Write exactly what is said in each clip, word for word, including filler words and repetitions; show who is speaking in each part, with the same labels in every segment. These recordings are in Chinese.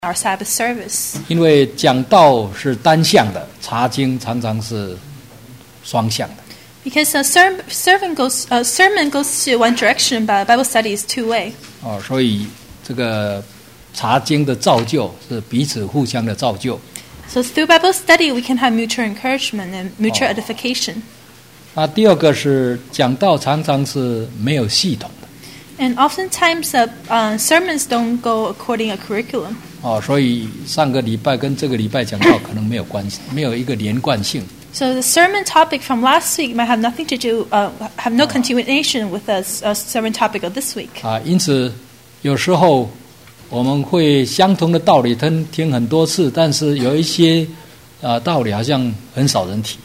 Speaker 1: our Sabbath service.
Speaker 2: 因为讲道是单向的，查经常常是双向的。
Speaker 1: Because a ser- sermon goes, a sermon goes to one direction, but a Bible study is two-way.
Speaker 2: 哦，所以这个查经的造就是彼此互相的造就。
Speaker 1: So through Bible study, we can have mutual encouragement and mutual edification.
Speaker 2: 那第二个是讲道常常是没有系统的。
Speaker 1: And oftentimes, uh, uh, sermons don't go according a curriculum.
Speaker 2: 哦，所以上个礼拜跟这个礼拜讲道可能没有关系，没有一个连贯性。
Speaker 1: So the sermon topic from last week might have nothing to do, uh, have no continuation with the uh, sermon topic of this week.
Speaker 2: 啊，因此有时候我们会相同的道理听听很多次，但是有一些啊道理好像很少人提。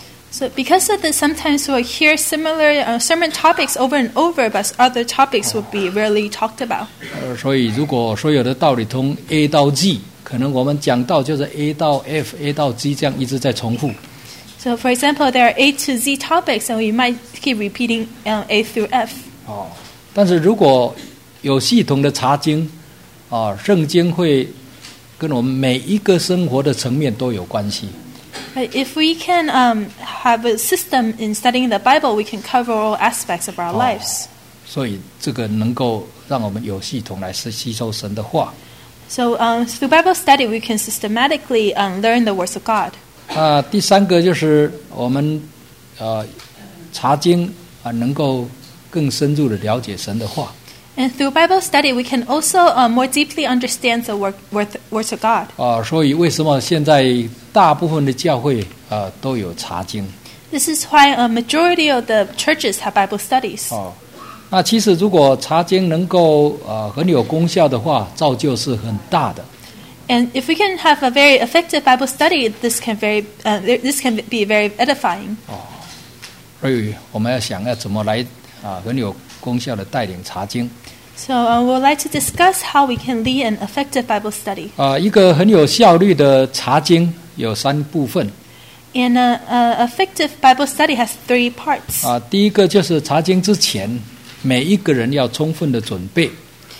Speaker 1: So because of this, sometimes we'll hear similar uh, sermon topics over and over, but other topics will be rarely talked about.
Speaker 2: 呃，所以如果所有的道理从 A 到 G， 可能我们讲到就是 A 到 F、A 到 G 这样一直在重复。
Speaker 1: So, for example, there are A to Z topics, and we might keep repeating uh, A through F.
Speaker 2: 哦，但是如果有系统的查经，啊，圣经会跟我们每一个生活的层面都有关系。
Speaker 1: But if we can um, have a system in studying the Bible, we can cover all aspects of our lives.
Speaker 2: 所以这个能够让我们有系统来吸收神的话。
Speaker 1: So, um, through Bible study, we can systematically um, learn the words of God.
Speaker 2: 啊，第三个就是我们呃查经啊，能够更深入的了解神的话。
Speaker 1: And through Bible study, we can also uh, more deeply understand the word, word, words of God.
Speaker 2: 啊，所以为什么现在大部分的教会啊都有查经？
Speaker 1: This is why a majority of the churches have Bible studies.
Speaker 2: 哦，那其实如果查经能够呃很有功效的话，造就是很大的。
Speaker 1: And if we can have a very effective Bible study, this can very uh, this can be very edifying.
Speaker 2: 哦，所以我们要想要怎么来啊很有功效的带领查经。
Speaker 1: So uh, we'd like to discuss how we can lead an effective Bible study.
Speaker 2: 啊，一个很有效率的查经有三部分。
Speaker 1: And an uh, effective Bible study has three parts.
Speaker 2: 啊，第一个就是查经之前，每一个人要充分的准备。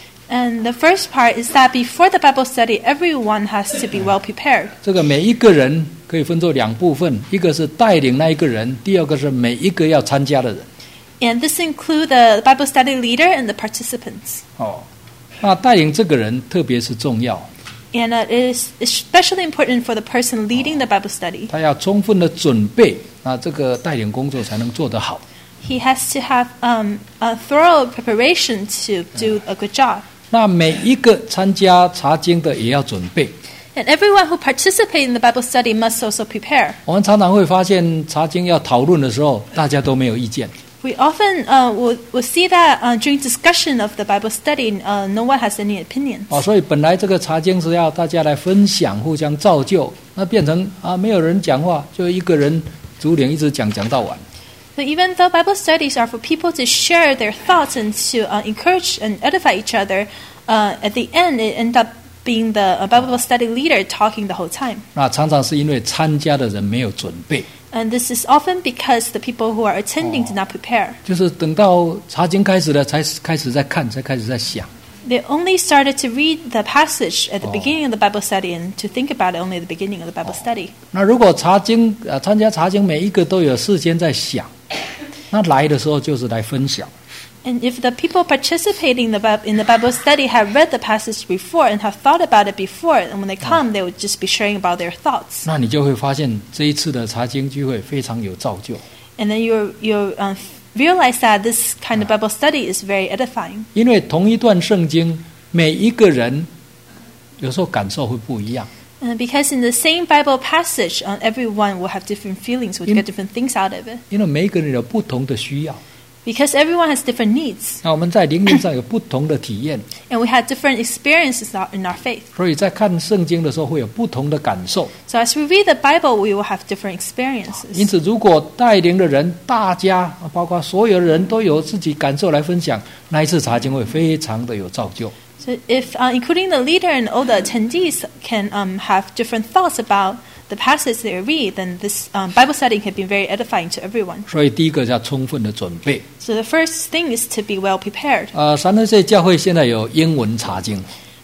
Speaker 1: And the first part is that before the Bible study, everyone has to be well prepared.
Speaker 2: 这个每一个人可以分作两部分，一个是带领那一个人，第二个是每一个要参加的人。
Speaker 1: And this includes the Bible study leader and the participants.
Speaker 2: 哦，那带领这个人特别是重要。
Speaker 1: And uh, it is especially important for the person leading the Bible study.
Speaker 2: 他要充分的准备，那这个带领工作才能做得好。
Speaker 1: He has to have um, a thorough preparation to do a good job.
Speaker 2: 那每一个参加查经的也要准备。
Speaker 1: And everyone who participates in the Bible study must also prepare.
Speaker 2: 我们常常会发现，查经要讨论的时候，大家都没有意见。
Speaker 1: We often uh, will, will see that uh, during discussion of the Bible study, uh, no one has any opinions.
Speaker 2: 哦，所以本来这个查经是要大家来分享、互相造就，那变成啊，没有人讲话，就一个人主领一直讲讲到晚。
Speaker 1: So even though Bible studies are for people to share their thoughts and to uh, encourage and edify each other, uh, at the end it ends up being the uh, Bible study leader talking the whole time.
Speaker 2: 那常常是因为参加的人没有准备。
Speaker 1: And this is often because the people who are attending did not prepare.
Speaker 2: 就是等到查经开始了，才开始在看，才开始在想。
Speaker 1: They only started to read the passage at the beginning of the Bible study and to think about it only at the beginning of the Bible study.
Speaker 2: 那如果查经呃参加查经，每一个都有事先在想，那来的时候就是来分享。
Speaker 1: And if the people participating in the, Bible, in the Bible study have read the passage before and have thought about it before, and when they come, they would just be sharing about their thoughts.
Speaker 2: 那你就会发现这一次的查经聚会非常有造就。
Speaker 1: And then you you um, realize that this kind of Bible study is very edifying.
Speaker 2: 因为同一段圣经，每一个人有时候感受会不一样。
Speaker 1: And because in the same Bible passage, uh, everyone will have different feelings, will get different things out of it.
Speaker 2: 因为每一个人有不同的需要。
Speaker 1: Because everyone has different needs.
Speaker 2: 那我们在灵命上有不同的体验。
Speaker 1: And we have different experiences in our faith.
Speaker 2: 所以在看圣经的时候会有不同的感受。
Speaker 1: So as we read the Bible, we will have different experiences.
Speaker 2: 因此，如果带领的人，大家包括所有的人都有自己感受来分享，那一次查经会非常的有造就。
Speaker 1: So if, uh, including the leader and all the attendees, can um, have different thoughts about the passage they read, then this um, Bible study can be very edifying to everyone.
Speaker 2: 所以第一个叫充分的准备。
Speaker 1: So the first thing is to be well prepared.
Speaker 2: 呃，三十岁教会现在有英文查经。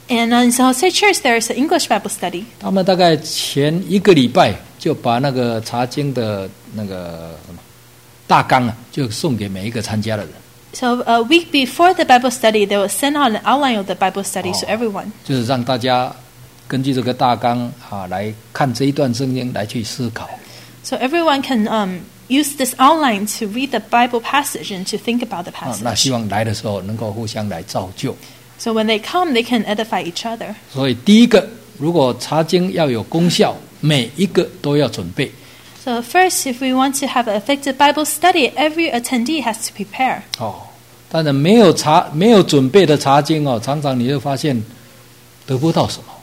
Speaker 1: And uh, in San Jose Church, there is an English Bible study.
Speaker 2: 他们大概前一个礼拜就把那个查经的那个什么大纲啊，就送给每一个参加的人。
Speaker 1: So a week before the Bible study, they will send out an outline of the Bible study to everyone.
Speaker 2: 就是让大家根据这个大纲啊来看这一段圣经来去思考。
Speaker 1: So everyone can um, use this outline to read the Bible passage and to think about the
Speaker 2: 啊，那
Speaker 1: passage.
Speaker 2: 希望来的时候能够互相来造就。
Speaker 1: So when they come, they can edify each other.
Speaker 2: 所以第一个，如果查经要有功效，每一个都要准备。
Speaker 1: So first, if we want to have an effective Bible study, every attendee has to prepare.
Speaker 2: 哦，但是没有查没有准备的查经哦，常常你会发现得不到什么。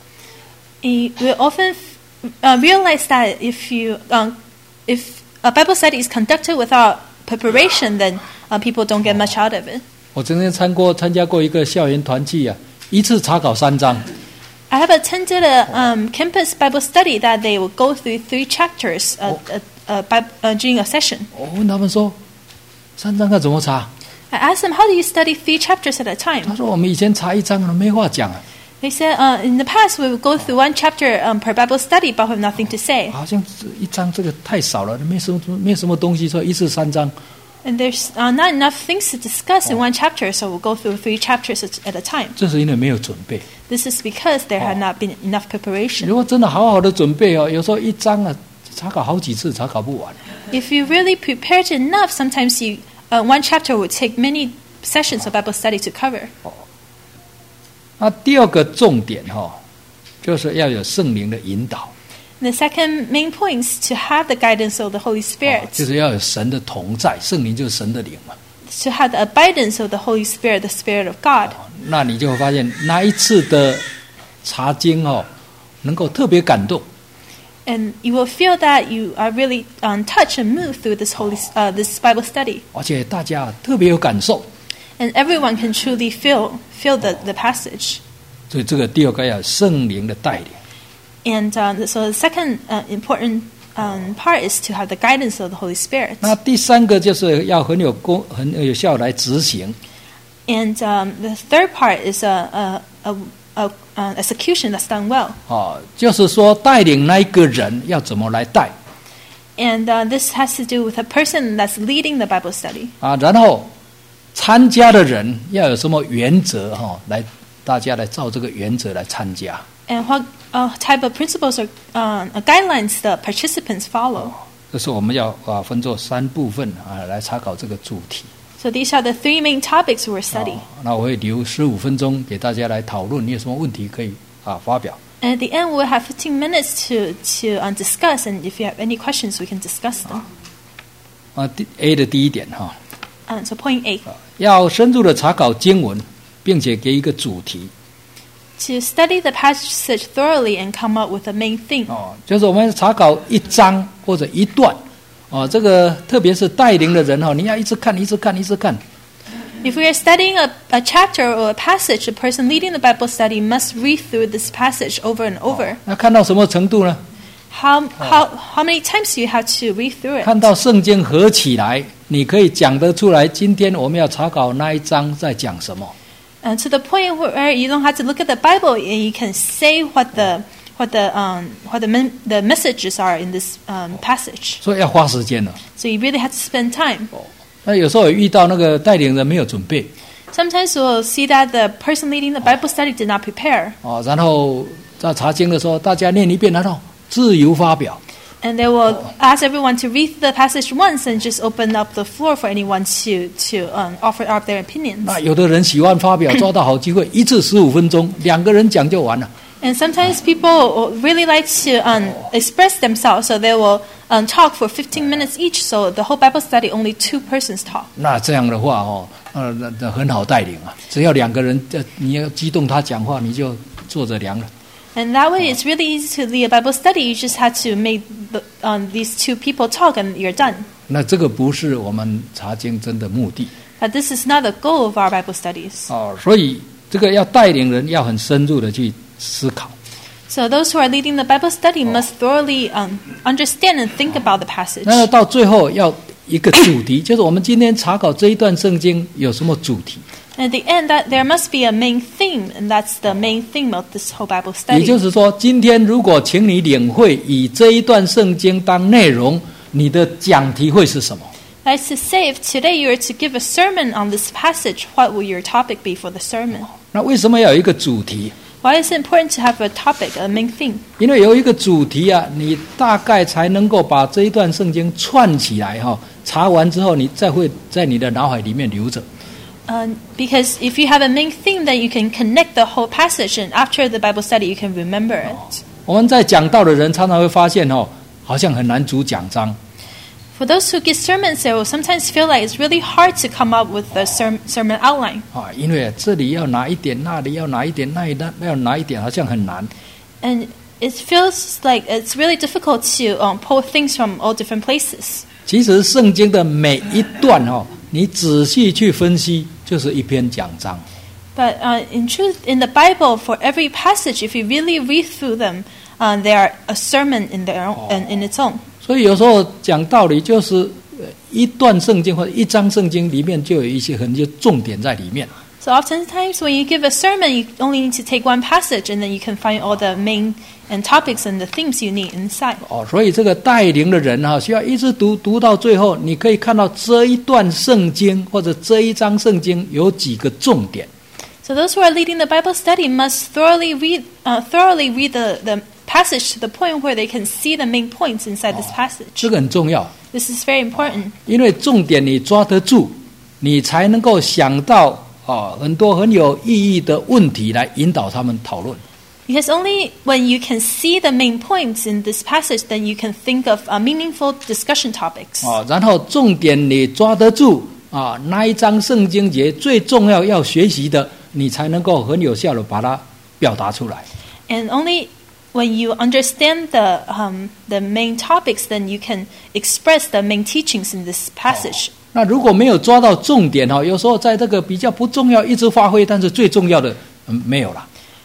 Speaker 1: We often uh, realize that if you um, if a Bible study is conducted without preparation, then uh, people don't get much out of it.
Speaker 2: 我曾经参过参加过一个校园团契啊，一次查考三章。
Speaker 1: I have attended a um, campus Bible study that they will go through three chapters uh, uh, uh, by, uh, during a session.
Speaker 2: 我问他们说，三章要怎么查？
Speaker 1: I asked them, how do you study three chapters at a
Speaker 2: 他
Speaker 1: time?
Speaker 2: 说我们以前查一章都没话讲啊，
Speaker 1: They said, uh, in the past, we would go through one chapter um, per Bible study, but we have nothing to say.
Speaker 2: 好像一章这个太少了，没什么没什么东西，所以一次三章。
Speaker 1: And there's uh, not enough things to discuss in one chapter, so we'll go through three chapters at, at a time.
Speaker 2: 这是因为没有准备。
Speaker 1: This is because there had not been enough preparation.
Speaker 2: 如果真的好好的准备哦，有时候一章啊查考好几次查考不完。
Speaker 1: If you really prepared enough, sometimes you uh, one chapter would take many sessions of Bible study to cover.
Speaker 2: 那第二个重点哈、哦，就是要有圣灵的引导，
Speaker 1: And the second main point is to have the guidance of the Holy
Speaker 2: 哦
Speaker 1: Spirit.
Speaker 2: 就是要有神的同在，圣灵就是神的灵嘛。
Speaker 1: To have the abidance of the Holy Spirit, the Spirit of God.
Speaker 2: 那你就会发现那一次的查经哦，能够特别感动。
Speaker 1: And you will feel that you are really um, touched and moved through this holy, uh, this Bible study.
Speaker 2: 而且大家特别有感受，
Speaker 1: And everyone can truly feel feel the, the passage.
Speaker 2: 所以这个第二个要有圣灵的带领。
Speaker 1: And um, so the second uh, important um, part is to have the guidance of the Holy Spirit.
Speaker 2: 那第三个就是要很有功、很有效来执行。
Speaker 1: And um, the third part is a, a, a, a, a execution that's done well.
Speaker 2: 哦，就是说带领那一个人要怎么来带
Speaker 1: And uh, this has to do with a person that's leading the Bible study.
Speaker 2: 啊，然后参加的人要有什么原则哈、哦，来大家来照这个原则来参加。
Speaker 1: And what uh, type of principles or um, uh, guidelines the participants follow.
Speaker 2: 这是我们要啊分作三部分啊来查考这个主题。
Speaker 1: So these are the three main topics we'll study.
Speaker 2: 哦、那我会留十五分钟给大家来讨论，你有什么问题可以啊发表。
Speaker 1: And at the end, we'll have fifteen minutes to, to uh, discuss. And if you have any questions, we can discuss them.
Speaker 2: 啊，第 A 的第一点哈、
Speaker 1: Uh, so point A,
Speaker 2: 要深入的查考经文，并且给一个主题。
Speaker 1: to study the passage thoroughly and come up with a main theme.
Speaker 2: 哦，就是我们查考一章或者一段，哦，这个特别是带领的人哈、哦，你要一直看，一直看，一直看。
Speaker 1: If we are studying a, a chapter or a passage, the person leading the Bible study must read through this passage over and over.
Speaker 2: 那看到什么程度呢？
Speaker 1: How, how, how many times do you have to read through it?
Speaker 2: 看到圣经合起来，你可以讲得出来。今天我们要查考那一章在讲什么？
Speaker 1: And to the point where you don't have to look at the Bible and you can say what the what the um, what the men, the messages are in this um, passage.
Speaker 2: 所以要花时间了。
Speaker 1: So you really have to spend time.
Speaker 2: 那有时候也遇到那个带领人没有准备，
Speaker 1: Sometimes we'll see that the person leading the Bible study did not prepare,
Speaker 2: 哦，然后在查经的时候，大家念一遍，然后自由发表。
Speaker 1: and they will ask everyone to read the passage once and just open up the floor for anyone to to um, offer up their opinions.
Speaker 2: 那有的人喜欢发表，抓到好机会，一次十五分钟，两个人讲就完了。
Speaker 1: And sometimes people really like to um, express themselves, so they will um, talk for fifteen minutes each. So the whole Bible study, only two persons talk.
Speaker 2: 那这样的话哦，呃，那那很好带领啊。只要两个人，呃，你要激动他讲话，你就坐着量了。
Speaker 1: And that way, it's really easy to lead a Bible study. You just have to make the, um, these two people talk, and you're done.
Speaker 2: 那这个不是我们查经真的目的
Speaker 1: But this is not the goal of our Bible studies.
Speaker 2: 哦，所以这个要带领人要很深入的去思考。
Speaker 1: So those who are leading the Bible study must thoroughly um, understand and think about the passage.
Speaker 2: 那到最后要一个主题，就是我们今天查考这一段圣经有什么主题？
Speaker 1: And at the end, that there must be a main theme, and that's the main theme of this whole Bible
Speaker 2: 也就
Speaker 1: study.
Speaker 2: 是说，今天如果请你领会以这一段圣经当内容，你的讲题会是什么？
Speaker 1: That's to say, if today you were to give a sermon on this passage, what will your topic be for the sermon?
Speaker 2: 那为什么要有一个主题？
Speaker 1: Why is it important to have a topic, a main theme?
Speaker 2: 因为有一个主题啊，你大概才能够把这一段圣经串起来哈、查完之后，你再会在你的脑海里面留着。
Speaker 1: Um, because if you have a main theme, then you can connect the whole passage, and after the Bible study, you can remember it.
Speaker 2: 我们在讲道的人常常会发现哦，好像很难组讲章。
Speaker 1: For those who give sermons, they will sometimes feel like it's really hard to come up with the serm- sermon outline.
Speaker 2: 啊，因为这里要拿一点，那里要拿一点，那里要拿一点，好像很难。
Speaker 1: And it feels like it's really difficult to um, pull things from all different places.
Speaker 2: 其实圣经的每一段哦，你仔细去分析，就是一篇讲章。
Speaker 1: But uh, in truth, in the Bible, for every passage, if you really read through them, uh, they are a sermon in their own, in, in its own.
Speaker 2: 所以有时候讲道理，就是呃一段圣经或者一章圣经里面就有一些很多重点在里面。
Speaker 1: So oftentimes when you give a sermon, you only need to take one passage, and then you can find all the main and topics and the themes you need inside.
Speaker 2: 哦，所以这个带领的人哈、需要一直读，读到最后，你可以看到这一段圣经或者这一章圣经有几个重点。
Speaker 1: So those who are leading the Bible study must thoroughly read, uh, thoroughly read the, the passage to the point where they can see the main points inside this passage.
Speaker 2: 这个很重要，
Speaker 1: This is very important.
Speaker 2: 因为重点你抓得住，你才能够想到啊很多很有意义的问题来引导他们讨论。
Speaker 1: Because only when you can see the main points in this passage, then you can think of uh, meaningful discussion topics.
Speaker 2: 啊，然后重点你抓得住啊，那一章圣经节最重要要学习的，你才能够很有效的把它表达出来。
Speaker 1: And only when you understand the um, the main topics, then you can express the main teachings in this passage.
Speaker 2: 那如果没有抓到重点哈，有时候在这个比较不重要一直发挥，但是最重要的嗯没有了。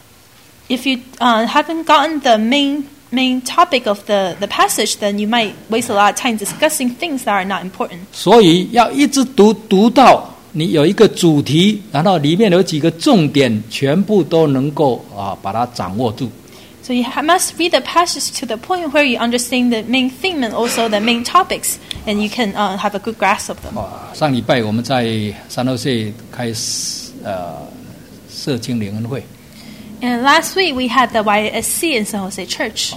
Speaker 1: If you uh, haven't gotten the main main topic of the, the passage, then you might waste a lot of time discussing things that are not important.
Speaker 2: 所以要一直读，读到你有一个主题，然后里面有几个重点，全部都能够啊把它掌握住。
Speaker 1: So you ha- must read the passage to the point where you understand the main theme and also the main topics, and you can uh, have a good grasp of them.
Speaker 2: 啊，上礼拜我们在三楼社开呃社青联恩会，
Speaker 1: And last week we had the Y S C in San Jose Church.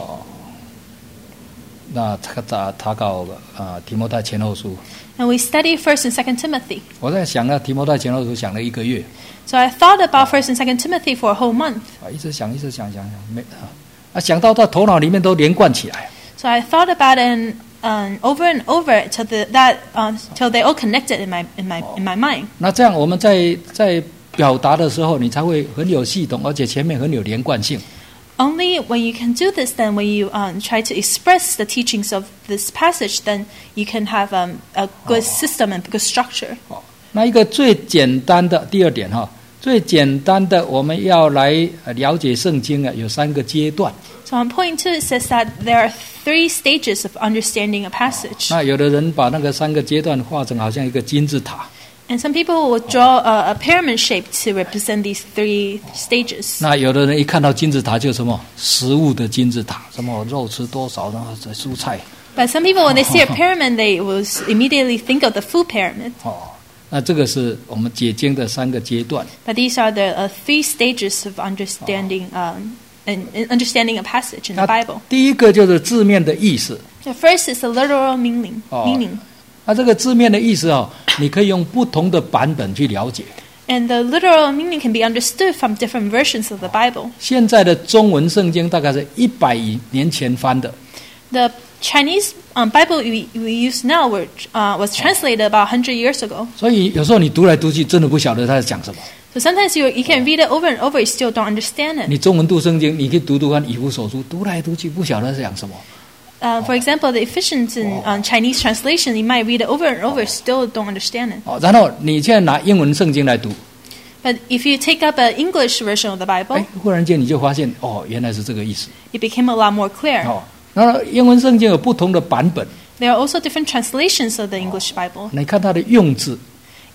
Speaker 2: 那他他他搞啊提摩太前后书，
Speaker 1: And we studied First and Second Timothy.
Speaker 2: 我在想那提摩太前后书想了一个月，
Speaker 1: So I thought about First and Second Timothy for a whole month.
Speaker 2: 啊一直想一直想想想没啊啊想到到头脑里面都连贯起来。
Speaker 1: So I thought about it and, um, over and over till the, that uh, till they all connected in my in my in my mind.
Speaker 2: 那这样我们在在表达的时候，你才会很有系统，而且前面很有连贯性。
Speaker 1: Only when you can do this, then when you um, try to express the teachings of this passage, then you can have um, a good system and good structure.
Speaker 2: 哦，那一个最简单的第二点哈，最简单的我们要来了解圣经啊，有三个阶段。
Speaker 1: So on point two, it says that there are three stages of understanding a passage.
Speaker 2: 那有的人把那个三个阶段画成好像一个金字塔。
Speaker 1: And some people will draw a, a pyramid shape to represent these three stages.
Speaker 2: 那有的人一看到金字塔就什么食物的金字塔，什么肉吃多少，然后蔬菜。
Speaker 1: But some people, when they see a pyramid, they will immediately think of the food pyramid.
Speaker 2: 哦，那这个是我们解经的三个阶段。
Speaker 1: But these are the uh, three stages of understanding um, and, and understanding a passage in the
Speaker 2: 那
Speaker 1: Bible.
Speaker 2: 第一个就是字面的意思。
Speaker 1: The first is the literal meaning.
Speaker 2: Oh.
Speaker 1: meaning.
Speaker 2: 那这个字面的意思哦，你可以用不同的版本去了解。
Speaker 1: And the literal meaning can be understood from different versions of the Bible.
Speaker 2: 现在的中文圣经大概是一百年前翻的，
Speaker 1: The Chinese um, Bible we, we use now were, uh, was translated about one hundred years ago.
Speaker 2: 所以有时候你读来读去，真的不晓得他在讲什么。
Speaker 1: So sometimes you, you can read it over and over, you still don't understand it.
Speaker 2: 你中文读圣经，你可以读读看以弗所书，读来读去不晓得在讲什么。
Speaker 1: Uh, for example, the Ephesians in um, Chinese translation, you might read it over and over, still don't understand it.
Speaker 2: 哦，然后你现在拿英文圣经来读，
Speaker 1: But if you take up an English version of the
Speaker 2: 哎
Speaker 1: Bible,，
Speaker 2: 忽然间你就发现，哦，原来是这个意思。
Speaker 1: it became a lot more clear.
Speaker 2: 哦，然后英文圣经有不同的版本，
Speaker 1: There are also different translations of the English Bible.
Speaker 2: 你看它的用字，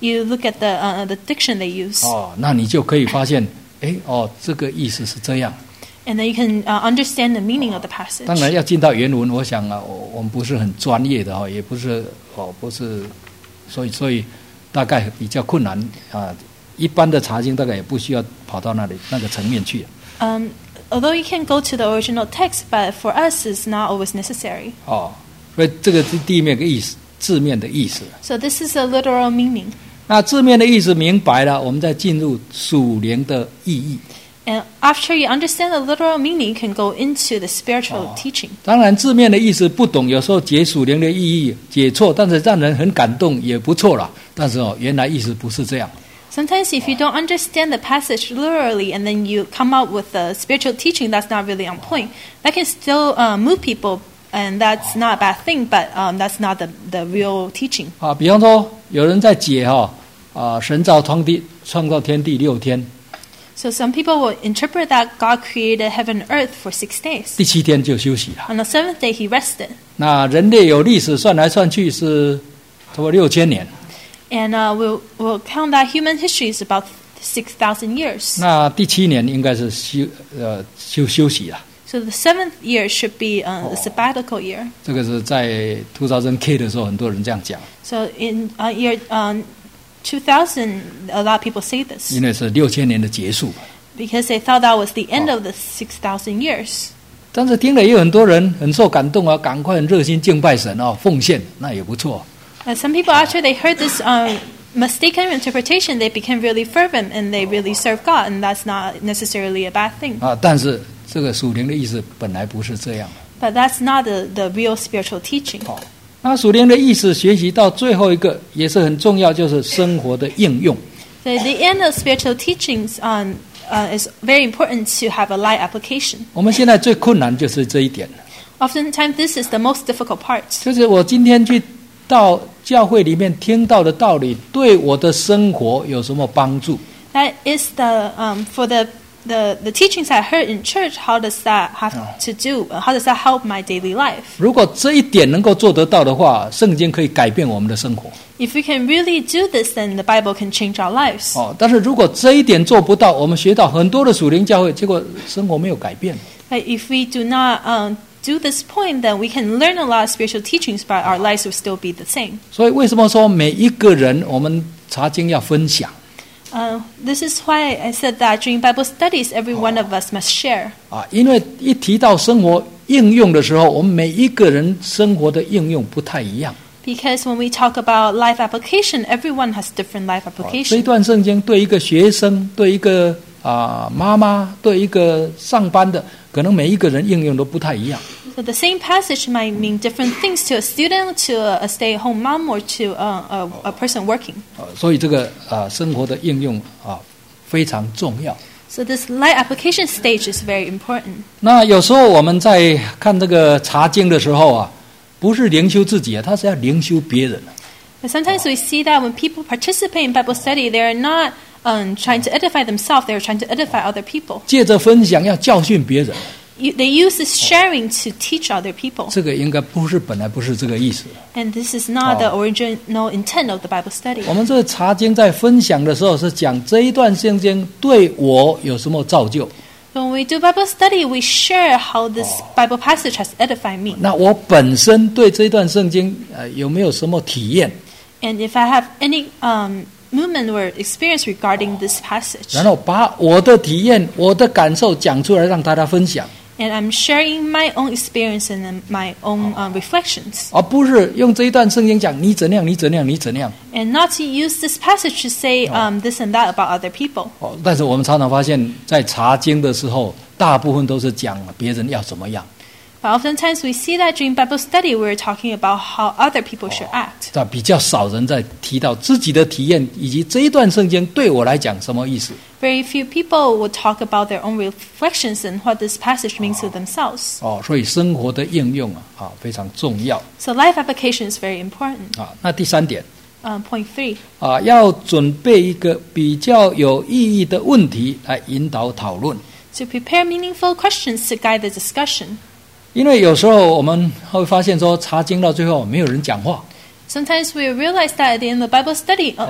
Speaker 1: you look at the uh, the diction they use.
Speaker 2: 哦，那你就可以发现，哎，哦，这个意思是这样。
Speaker 1: And then you can uh, understand the meaning of the passage.
Speaker 2: 当然要进到原文，我想啊，我我们不是很专业的哈，也不是哦，不是，所以所以大概比较困难啊。一般的查经大概也不需要跑到那里那个层面去。
Speaker 1: Um, although you can go to the original text, but for us, it's not always necessary.
Speaker 2: 哦，所以这个是第一面的意思，字面的意思。
Speaker 1: So this is a literal meaning.
Speaker 2: 那字面的意思明白了，我们再进入属灵的意义。
Speaker 1: And after you understand the literal meaning, you can go into the spiritual teaching.
Speaker 2: 当然，字面的意思不懂，有时候解属灵的意义解错，但是让人很感动也不错啦。但是哦，原来意思不是这样。
Speaker 1: Sometimes if you don't understand the passage literally and then you come out with a spiritual teaching that's not really on point, that can still uh, move people, and that's not a bad thing, but um, that's not the, the real teaching.
Speaker 2: 啊，比方说有人在解哈啊，神造天地，创造天地六天。
Speaker 1: So some people will interpret that God created heaven and earth for six days.
Speaker 2: 第七天就休息了。
Speaker 1: On the seventh day, he rested.
Speaker 2: 那人类有历史算来算去是差不多六千年。
Speaker 1: And uh, we'll, we'll count that human history is about six thousand years.
Speaker 2: 那第七年应该是休呃休休息了。
Speaker 1: So the seventh year should be uh, the sabbatical year.
Speaker 2: 这个是在二零 K 的时候，很多人这样讲。
Speaker 1: So in uh, year um, two thousand, a lot of people say this.
Speaker 2: 因为是六千年的结束。
Speaker 1: Because they thought that was the end of the six thousand years.
Speaker 2: 但是听了也有很多人很受感动啊，赶快很热心敬拜神啊，奉献那也不错。
Speaker 1: And some people, after they heard this um, mistaken interpretation, they became really fervent and they really serve God, and that's not necessarily a bad thing.
Speaker 2: 啊，但是这个属灵的意思本来不是这样。
Speaker 1: But that's not the, the real spiritual teaching.
Speaker 2: 好，那属灵的意思学习到最后一个也是很重要，就是生活的应用。
Speaker 1: So the end of spiritual teachings um, uh, is very important to have a light application.
Speaker 2: 我们现在最困难就是这一点。
Speaker 1: Oftentimes, this is the most difficult part.
Speaker 2: 就是我今天去到教会里面听到的道理，对我的生活有什么帮助？
Speaker 1: That is the um, for the, the the teachings I heard in church. How does that have to do? How does that help my daily life?
Speaker 2: 如果这一点能够做得到的话，圣经可以改变我们的生活。
Speaker 1: If we can really do this, then the Bible can change our lives.
Speaker 2: 哦，但是如果这一点做不到，我们学到很多的属灵教会，结果生活没有改变。
Speaker 1: But if we do not um, do this point, then we can learn a lot of spiritual teachings, but our lives will still be the same.
Speaker 2: 所以为什么说每一个人我们查经要分享？
Speaker 1: Uh, this is why I said that during Bible studies, every one of us must share.
Speaker 2: 啊，因为一提到生活应用的时候，我们每一个人生活的应用不太一样。
Speaker 1: Because when we talk about life application, everyone has different life
Speaker 2: 这一
Speaker 1: application.
Speaker 2: 段圣经对一个学生，对一个啊妈妈，对一个上班的，可能每一个人应用都不太一样。
Speaker 1: So the same passage might mean different things to a student, to a, a stay-at-home mom, or to a, a, a person working.
Speaker 2: 啊，所以这个啊生活的应用啊非常重要。
Speaker 1: So this light application stage is very important.
Speaker 2: 那有时候我们在看这个查经的时候啊，不是灵修自己啊，他是要灵修别人。
Speaker 1: But sometimes we see that when people participate in Bible study, they are not um, trying to edify themselves; they are trying to edify other people.
Speaker 2: 借着分享要教训别人，
Speaker 1: You, they use this sharing to teach other people.
Speaker 2: 这个应该不是本来不是这个意思。
Speaker 1: And this is not the original intent of the Bible study.
Speaker 2: 我们这个查经在分享的时候是讲这一段圣经对我有什么造就。
Speaker 1: When we do Bible study, we share how this Bible passage has edified me.
Speaker 2: 那我本身对这一段圣经呃有没有什么体验？
Speaker 1: And if I have any um, movement or experience regarding this passage,
Speaker 2: 然后把我的体验、我的感受讲出来，让大家分享，
Speaker 1: and I'm sharing my own experience and my own uh, reflections,
Speaker 2: 而不是用这一段圣经讲你怎样、你怎样、你怎样。
Speaker 1: and not to use this passage to say um, this and that about other people.
Speaker 2: 哦，但是我们常常发现，在查经的时候，大部分都是讲别人要怎么样。
Speaker 1: But oftentimes we see that during Bible study, we're talking about how other people should act.
Speaker 2: 但比较少人在提到自己的体验，以及这一段圣经对我来讲什么意思。
Speaker 1: Very few people would talk about their own reflections and what this passage means to themselves.
Speaker 2: 哦，所以生活的应用啊，啊非常重要。
Speaker 1: So life application is very important.
Speaker 2: 啊，那第三点
Speaker 1: Um, point three,
Speaker 2: 啊，要准备一个比较有意义的问题来引导讨论。
Speaker 1: to prepare meaningful questions to guide the discussion.
Speaker 2: 因为有时候我们会发现说，查经到最后没有人讲话。
Speaker 1: Sometimes we realize that at the end of Bible study, uh,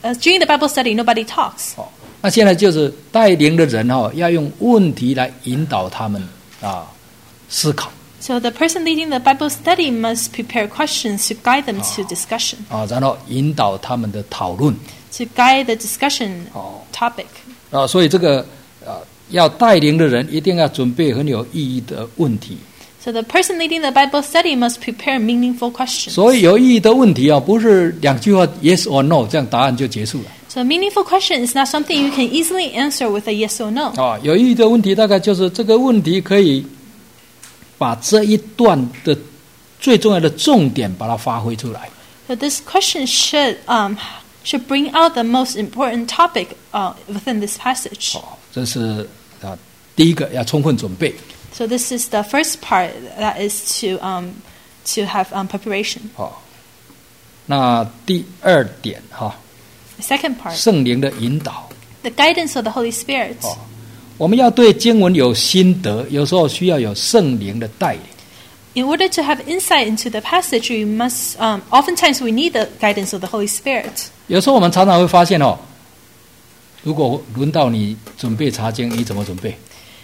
Speaker 1: uh, during the Bible study, nobody talks.
Speaker 2: 哦，那现在就是带领的人哦，要用问题来引导他们啊思考。
Speaker 1: So the person leading the Bible study must prepare questions to guide them to discussion,
Speaker 2: 啊，然后引导他们的讨论。
Speaker 1: to guide the discussion topic.
Speaker 2: 啊，所以这个啊，要带领的人一定要准备很有意义的问题。
Speaker 1: So the person leading the Bible study must prepare meaningful questions.
Speaker 2: 所以有意义的问题啊，不是两句话 yes or no 这样答案就结束了。
Speaker 1: So a meaningful question is not something you can easily answer with a yes or no.
Speaker 2: 啊，有意义的问题大概就是这个问题可以把这一段的最重要的重点把它发挥出来。
Speaker 1: So this question should um, should bring out the most important topic uh, within this passage.
Speaker 2: 哦，这是啊第一个要充分准备。
Speaker 1: So this is the first part, that is to um, to have um, preparation.
Speaker 2: 哦，那第二点哈，
Speaker 1: The second part,
Speaker 2: 圣灵的引导。
Speaker 1: the guidance of the Holy Spirit.
Speaker 2: 哦，我们要对经文有心得，有时候需要有圣灵的带领。
Speaker 1: In order to have insight into the passage, we must. Um, oftentimes, we need the guidance of the Holy Spirit.
Speaker 2: 有时候我们常常会发现哦，如果轮到你准备查经，你怎么准备？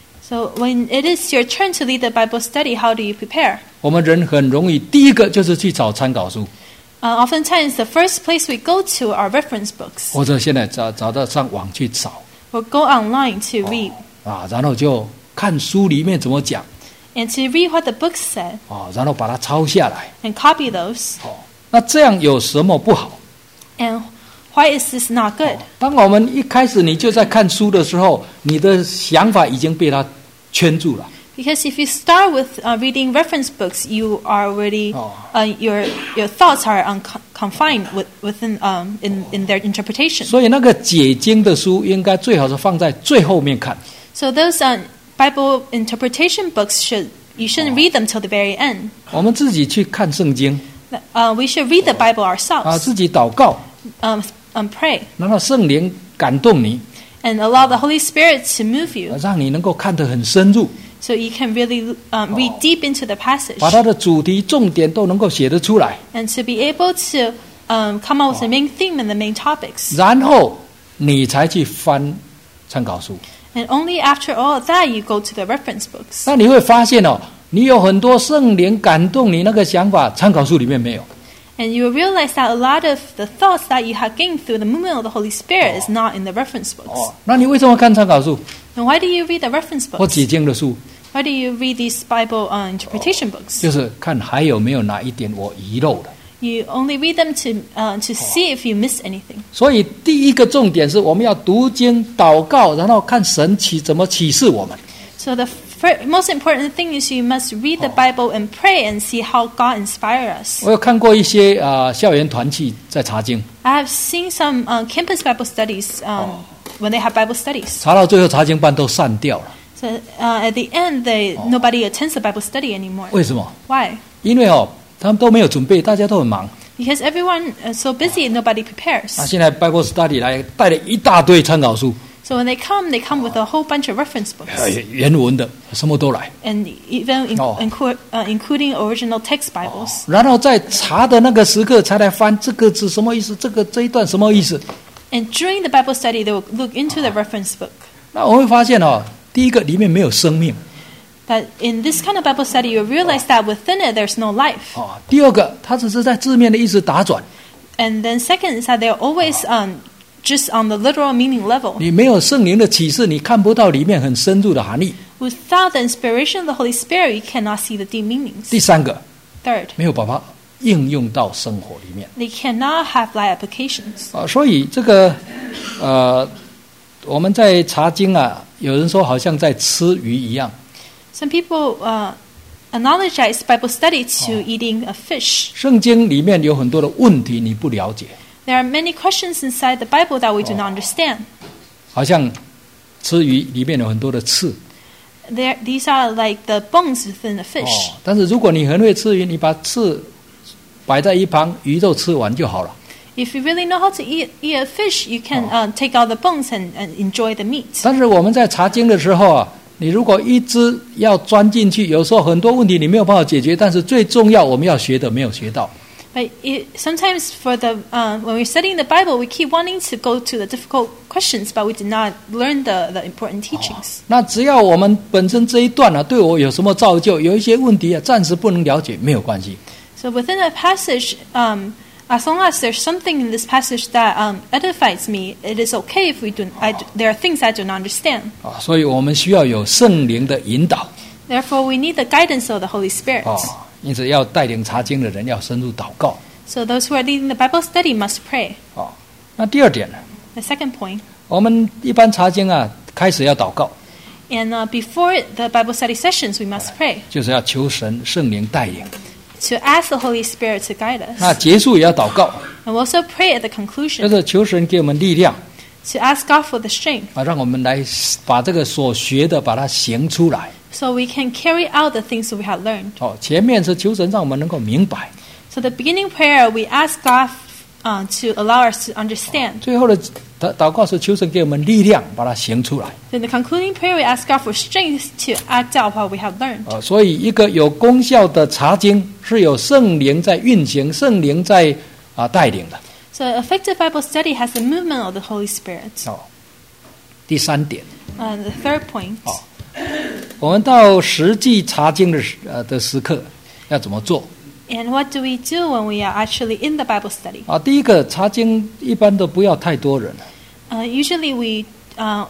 Speaker 1: So when it is your turn to lead the Bible study, how do you prepare?
Speaker 2: 我们人很容易，第一个就是去找参考书，
Speaker 1: Uh, oftentimes, the first place we go to are reference books.
Speaker 2: 或者现在找找到上网去找
Speaker 1: We'll go online to read
Speaker 2: 啊，然后就看书里面怎么讲
Speaker 1: and to read what the books said
Speaker 2: 啊，然后把它抄下来。
Speaker 1: and copy those.
Speaker 2: 哦，那这样有什么不好？
Speaker 1: And why is this not good?
Speaker 2: 当我们一开始你就在看书的时候，你的想法已经被它圈住了。
Speaker 1: Because if you start with uh, reading reference books, you are already
Speaker 2: Oh.
Speaker 1: uh, your your thoughts are unco- confined with, within um, in in their interpretation.
Speaker 2: 所以那个解经的书应该最好是放在最后面看。
Speaker 1: So those uh, Bible interpretation books should you shouldn't read them till the very end.
Speaker 2: 我们自己去看圣经
Speaker 1: Uh, we should read the Bible
Speaker 2: 啊，
Speaker 1: ourselves,
Speaker 2: 自己祷告，
Speaker 1: um, um, pray,
Speaker 2: 然后圣灵感动你，
Speaker 1: and allow the Holy Spirit to move you,
Speaker 2: 让你能够看得很深入，
Speaker 1: so you can really um, read deep into the passage,
Speaker 2: 把它的主题重点都能够写得出来，
Speaker 1: and to be able to um, come up with the main theme and the main topics.
Speaker 2: 然后你才去翻参考书。
Speaker 1: And only after all of that you go to the reference books.
Speaker 2: 那你会发现哦，你有很多圣灵感动你那个想法，参考书里面没有。
Speaker 1: And you will realize that a lot of the thoughts that you have gained through the movement of the Holy Spirit is not in the reference books.
Speaker 2: 哦，那你为什么看参考书
Speaker 1: And why do you read the reference
Speaker 2: 或
Speaker 1: books?
Speaker 2: 解经的书？
Speaker 1: Why do you read these Bible uh, interpretation books?
Speaker 2: 就是看还有没有哪一点我遗漏了。
Speaker 1: You only read them to uh, to see if you miss anything.
Speaker 2: 所以第一个重点是我们要读经、祷告，然后看神启怎么启示我们。
Speaker 1: So the fir- most important thing is you must read the Bible and pray and see how God inspired us.
Speaker 2: 我有看过一些啊、呃、校园团契在查经，
Speaker 1: I have seen some uh, campus Bible studies um, when they have Bible studies.
Speaker 2: 查到最后查经班都散掉了。
Speaker 1: So uh, at the end, they nobody attends the Bible study anymore.
Speaker 2: 为什么？
Speaker 1: Why?
Speaker 2: 因为哦，他们都没有准备，大家都很忙。
Speaker 1: Because everyone is so busy and nobody prepares.
Speaker 2: 那现在 Bible Study 来带了一大堆参考书，
Speaker 1: So when they come, they come with a whole bunch of reference books,
Speaker 2: 呃原文的什么都来，
Speaker 1: and even in,
Speaker 2: Oh.
Speaker 1: inclu- uh, including original text Bibles.
Speaker 2: 然后在查的那个时刻才来翻这个字什么意思，这个这一段什么意思。
Speaker 1: And during the Bible study, they will look into the reference book.
Speaker 2: 那我会发现哦，第一个里面没有生命
Speaker 1: That in this kind of Bible study, you realize that within it, there's no life.
Speaker 2: 哦，第二个它只是在字面的意思打转，
Speaker 1: And then second is that they're always um, just on the literal meaning level.
Speaker 2: 你没有圣灵的启示，你看不到里面很深入的含义。
Speaker 1: Without the inspiration of the Holy Spirit, you cannot see the deep meanings.
Speaker 2: 第三个，
Speaker 1: Third,
Speaker 2: 没有办法应用到生活里面
Speaker 1: they cannot have life applications.
Speaker 2: 啊，所以这个呃，我们在查经啊，有人说好像在吃鱼一样。
Speaker 1: Some people uh, analogize Bible study to eating a fish.
Speaker 2: 圣经里面有很多的问题你不了解，
Speaker 1: There are many questions inside the Bible that we do not understand.
Speaker 2: 好像吃鱼里面有很多的刺
Speaker 1: There, these are like the bones within a fish.
Speaker 2: 哦，但是如果你很会吃鱼，你把刺摆在一旁，鱼肉吃完就好了。
Speaker 1: If you really know how to eat, eat a fish, you can uh, take out the bones and, and enjoy the meat.
Speaker 2: 但是我们在查经的时候啊，你如果一直要钻进去，有时候很多问题你没有办法解决，但是最重要我们要学的没有学到。
Speaker 1: But it, sometimes for the um, when we're studying the Bible, we keep wanting to go to the difficult questions, but we did not learn the, the important teachings.
Speaker 2: 那只要我们本身这一段啊，对我有什么造就，有一些问题啊，暂时不能了解，没有关系。
Speaker 1: So within a passage, um, as long as there's something in this passage that um, edifies me, it is okay if we do. I, there are things I do not understand.
Speaker 2: 啊，所以我们需要有圣灵的引导。
Speaker 1: Therefore, we need the guidance of the Holy Spirit.
Speaker 2: 哦，因此要带领查经的人要深入祷告。
Speaker 1: So those who are leading the Bible study must pray.
Speaker 2: 哦，那第二点呢？
Speaker 1: The second point.
Speaker 2: 我们一般查经啊，开始要祷告。
Speaker 1: And uh, before the Bible study sessions, we must pray.
Speaker 2: 就是要求神圣灵带领。
Speaker 1: To ask the Holy Spirit to guide us.
Speaker 2: 那结束也要祷告。
Speaker 1: And we also pray at the
Speaker 2: 就
Speaker 1: conclusion.
Speaker 2: 是求神给我们力量。
Speaker 1: To ask God for the strength.
Speaker 2: 啊，让我们来把这个所学的把它行出来。
Speaker 1: So we can carry out the things that we have learned.
Speaker 2: 哦，前面是求神让我们能够明白。
Speaker 1: So the beginning prayer, we ask God uh, to allow us to understand.
Speaker 2: 最后的祷祷告是求神给我们力量，把它行出来。
Speaker 1: In the concluding prayer, we ask God for strength to act out what we have learned.
Speaker 2: 哦，所以一个有功效的查经是有圣灵在运行，圣灵在啊带领的。
Speaker 1: So effective Bible study has the movement of the Holy Spirit.
Speaker 2: 哦，第三点。
Speaker 1: Uh, the third point.
Speaker 2: 哦，我们到实际查经的时呃的时刻要怎么做？
Speaker 1: And what do we do when we are actually in the Bible study?
Speaker 2: 啊，第一个查经一般都不要太多人。
Speaker 1: Uh, usually we uh,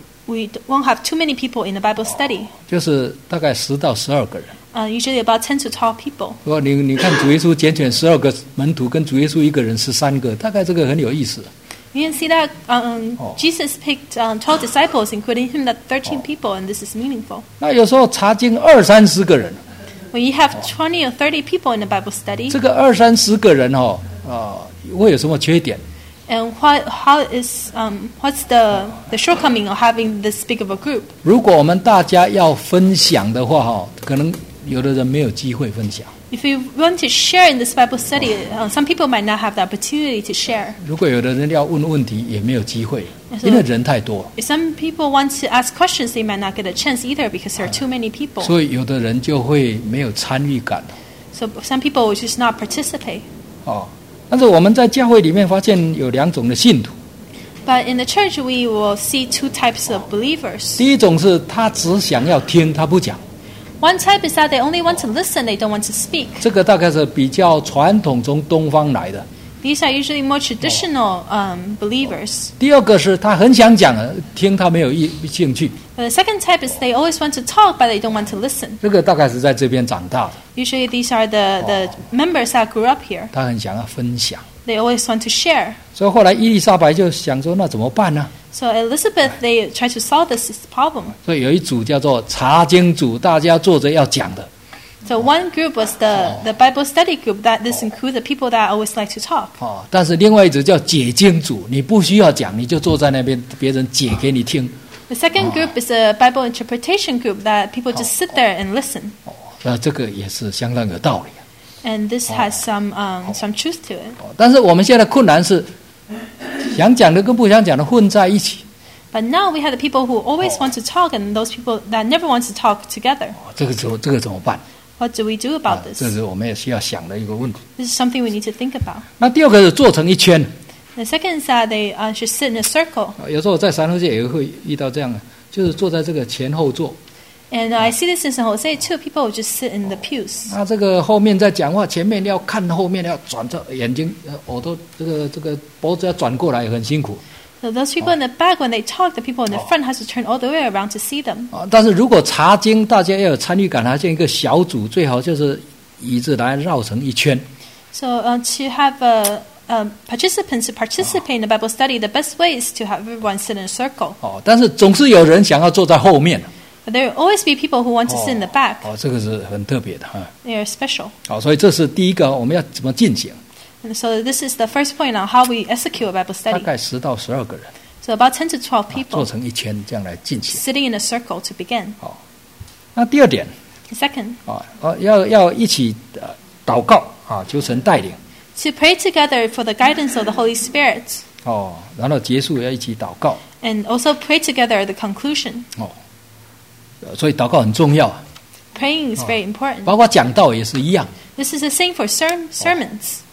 Speaker 1: we won't have too many people in the Bible study.
Speaker 2: 就是大概十到十二个人。
Speaker 1: Uh, usually about ten to twelve people.
Speaker 2: 如果你你看主耶稣拣选十二个门徒，跟主耶稣一个人十三个，大概这个很有意思。
Speaker 1: You can see that um,
Speaker 2: Oh.
Speaker 1: Jesus picked um, twelve disciples, including him, that thirteen people, and this is meaningful.
Speaker 2: 那有时候查经二三十个人，
Speaker 1: When you have twenty or thirty people in the Bible study,
Speaker 2: 这个二三十个人哦，啊、会有什么缺点？
Speaker 1: and what, how is um, what's the the shortcoming of having this big of a group?
Speaker 2: 如果我们大家要分享的话，哈，可能有的人没有机会分享。
Speaker 1: If you want to share in this Bible study, uh, some people might not have the opportunity to share.
Speaker 2: 如果有的人要问问题，也没有机会，
Speaker 1: Yes,
Speaker 2: 因为人太多。
Speaker 1: If some people want to ask questions, they might not get a chance either because there are too many people.
Speaker 2: 所以有的人就会没有参与感。
Speaker 1: So some people will just not participate.
Speaker 2: 哦，但是我们在教会里面发现有两种的信徒。
Speaker 1: But in the church, we will see two types of believers.
Speaker 2: 第一种是他只想要听，他不讲。
Speaker 1: One type is that they only want to listen, they don't want to speak.
Speaker 2: 这个大概是比较传统从东方来的。
Speaker 1: These are usually more traditional um, believers.
Speaker 2: 第二个是他很想讲，听他没有意兴趣。
Speaker 1: But the second type is they always want to talk, but they don't want to listen.
Speaker 2: 这个大概是在这边长大的，
Speaker 1: Usually these are the, the members that grew up here.
Speaker 2: 他很想要分享。
Speaker 1: They always want to share.
Speaker 2: 所以后来伊丽莎白就想说，那怎么办呢？
Speaker 1: So Elizabeth, they try to solve this problem.
Speaker 2: 所以有一组叫做查经组，大家坐着要讲的。
Speaker 1: So one group was the, the Bible study group that this includes the people that always like to talk.
Speaker 2: 哦，但是另外一组叫解经组，你不需要讲，你就坐在那边，别人解给你听。
Speaker 1: The second group is a Bible interpretation group that people just sit there and listen.
Speaker 2: 哦，那这个也是相当有道理。
Speaker 1: And this has some um, some truth to it.
Speaker 2: 哦，但是我们现在困难是，想讲的跟不想讲的混在一起。
Speaker 1: But now we have the people who always want to talk and those people that never want to talk together.
Speaker 2: 哦，这个怎么这个怎么办？
Speaker 1: What do we do about
Speaker 2: 啊
Speaker 1: this?
Speaker 2: 这是我们也需要想的一个问题。
Speaker 1: This is something we need to think about.
Speaker 2: 那第二个是做成一圈。
Speaker 1: The second is that they uh, should sit in a circle.
Speaker 2: 啊有时候在三河界也会遇到这样的，就是坐在这个前后座。
Speaker 1: And uh, I see this in San Jose too. People will just sit in the pews.
Speaker 2: 那这个后面在讲话，前面要看后面要转着眼睛、呃耳朵，这个这个脖子要转过来，很辛苦。
Speaker 1: So those people in the back, when they talk, the people in the front has to turn all the way around to see them.
Speaker 2: 啊，但是如果查经，大家要有参与感，还像一个小组，最好就是椅子来绕成一圈。
Speaker 1: So uh, to have uh, um, participants to participate in the Bible study, the best way is to have everyone sit in a circle.
Speaker 2: 哦，但是总是有人想要坐在后面。
Speaker 1: But there will always be people who want to sit in the back.
Speaker 2: 哦，这个是很特别的哈。
Speaker 1: They are special.
Speaker 2: 好，所以这是第一个，我们要怎么进行？
Speaker 1: And so this is the first point on how we execute a Bible
Speaker 2: 大
Speaker 1: study.
Speaker 2: 概十到十二个人，
Speaker 1: So about ten to twelve
Speaker 2: 啊
Speaker 1: people
Speaker 2: 做成一圈这样来进行。
Speaker 1: sitting in a circle to begin.
Speaker 2: 好，那第二点
Speaker 1: The second,
Speaker 2: 啊，哦，要要一起呃祷告啊，求神带领
Speaker 1: to pray together for the guidance of the Holy Spirit.
Speaker 2: 哦，然后结束要一起祷告
Speaker 1: And also pray together at the conclusion.
Speaker 2: 哦，呃所以祷告很重要啊，
Speaker 1: Praying is very important.
Speaker 2: 包括讲道也是一样。
Speaker 1: This is the same for ser- sermons.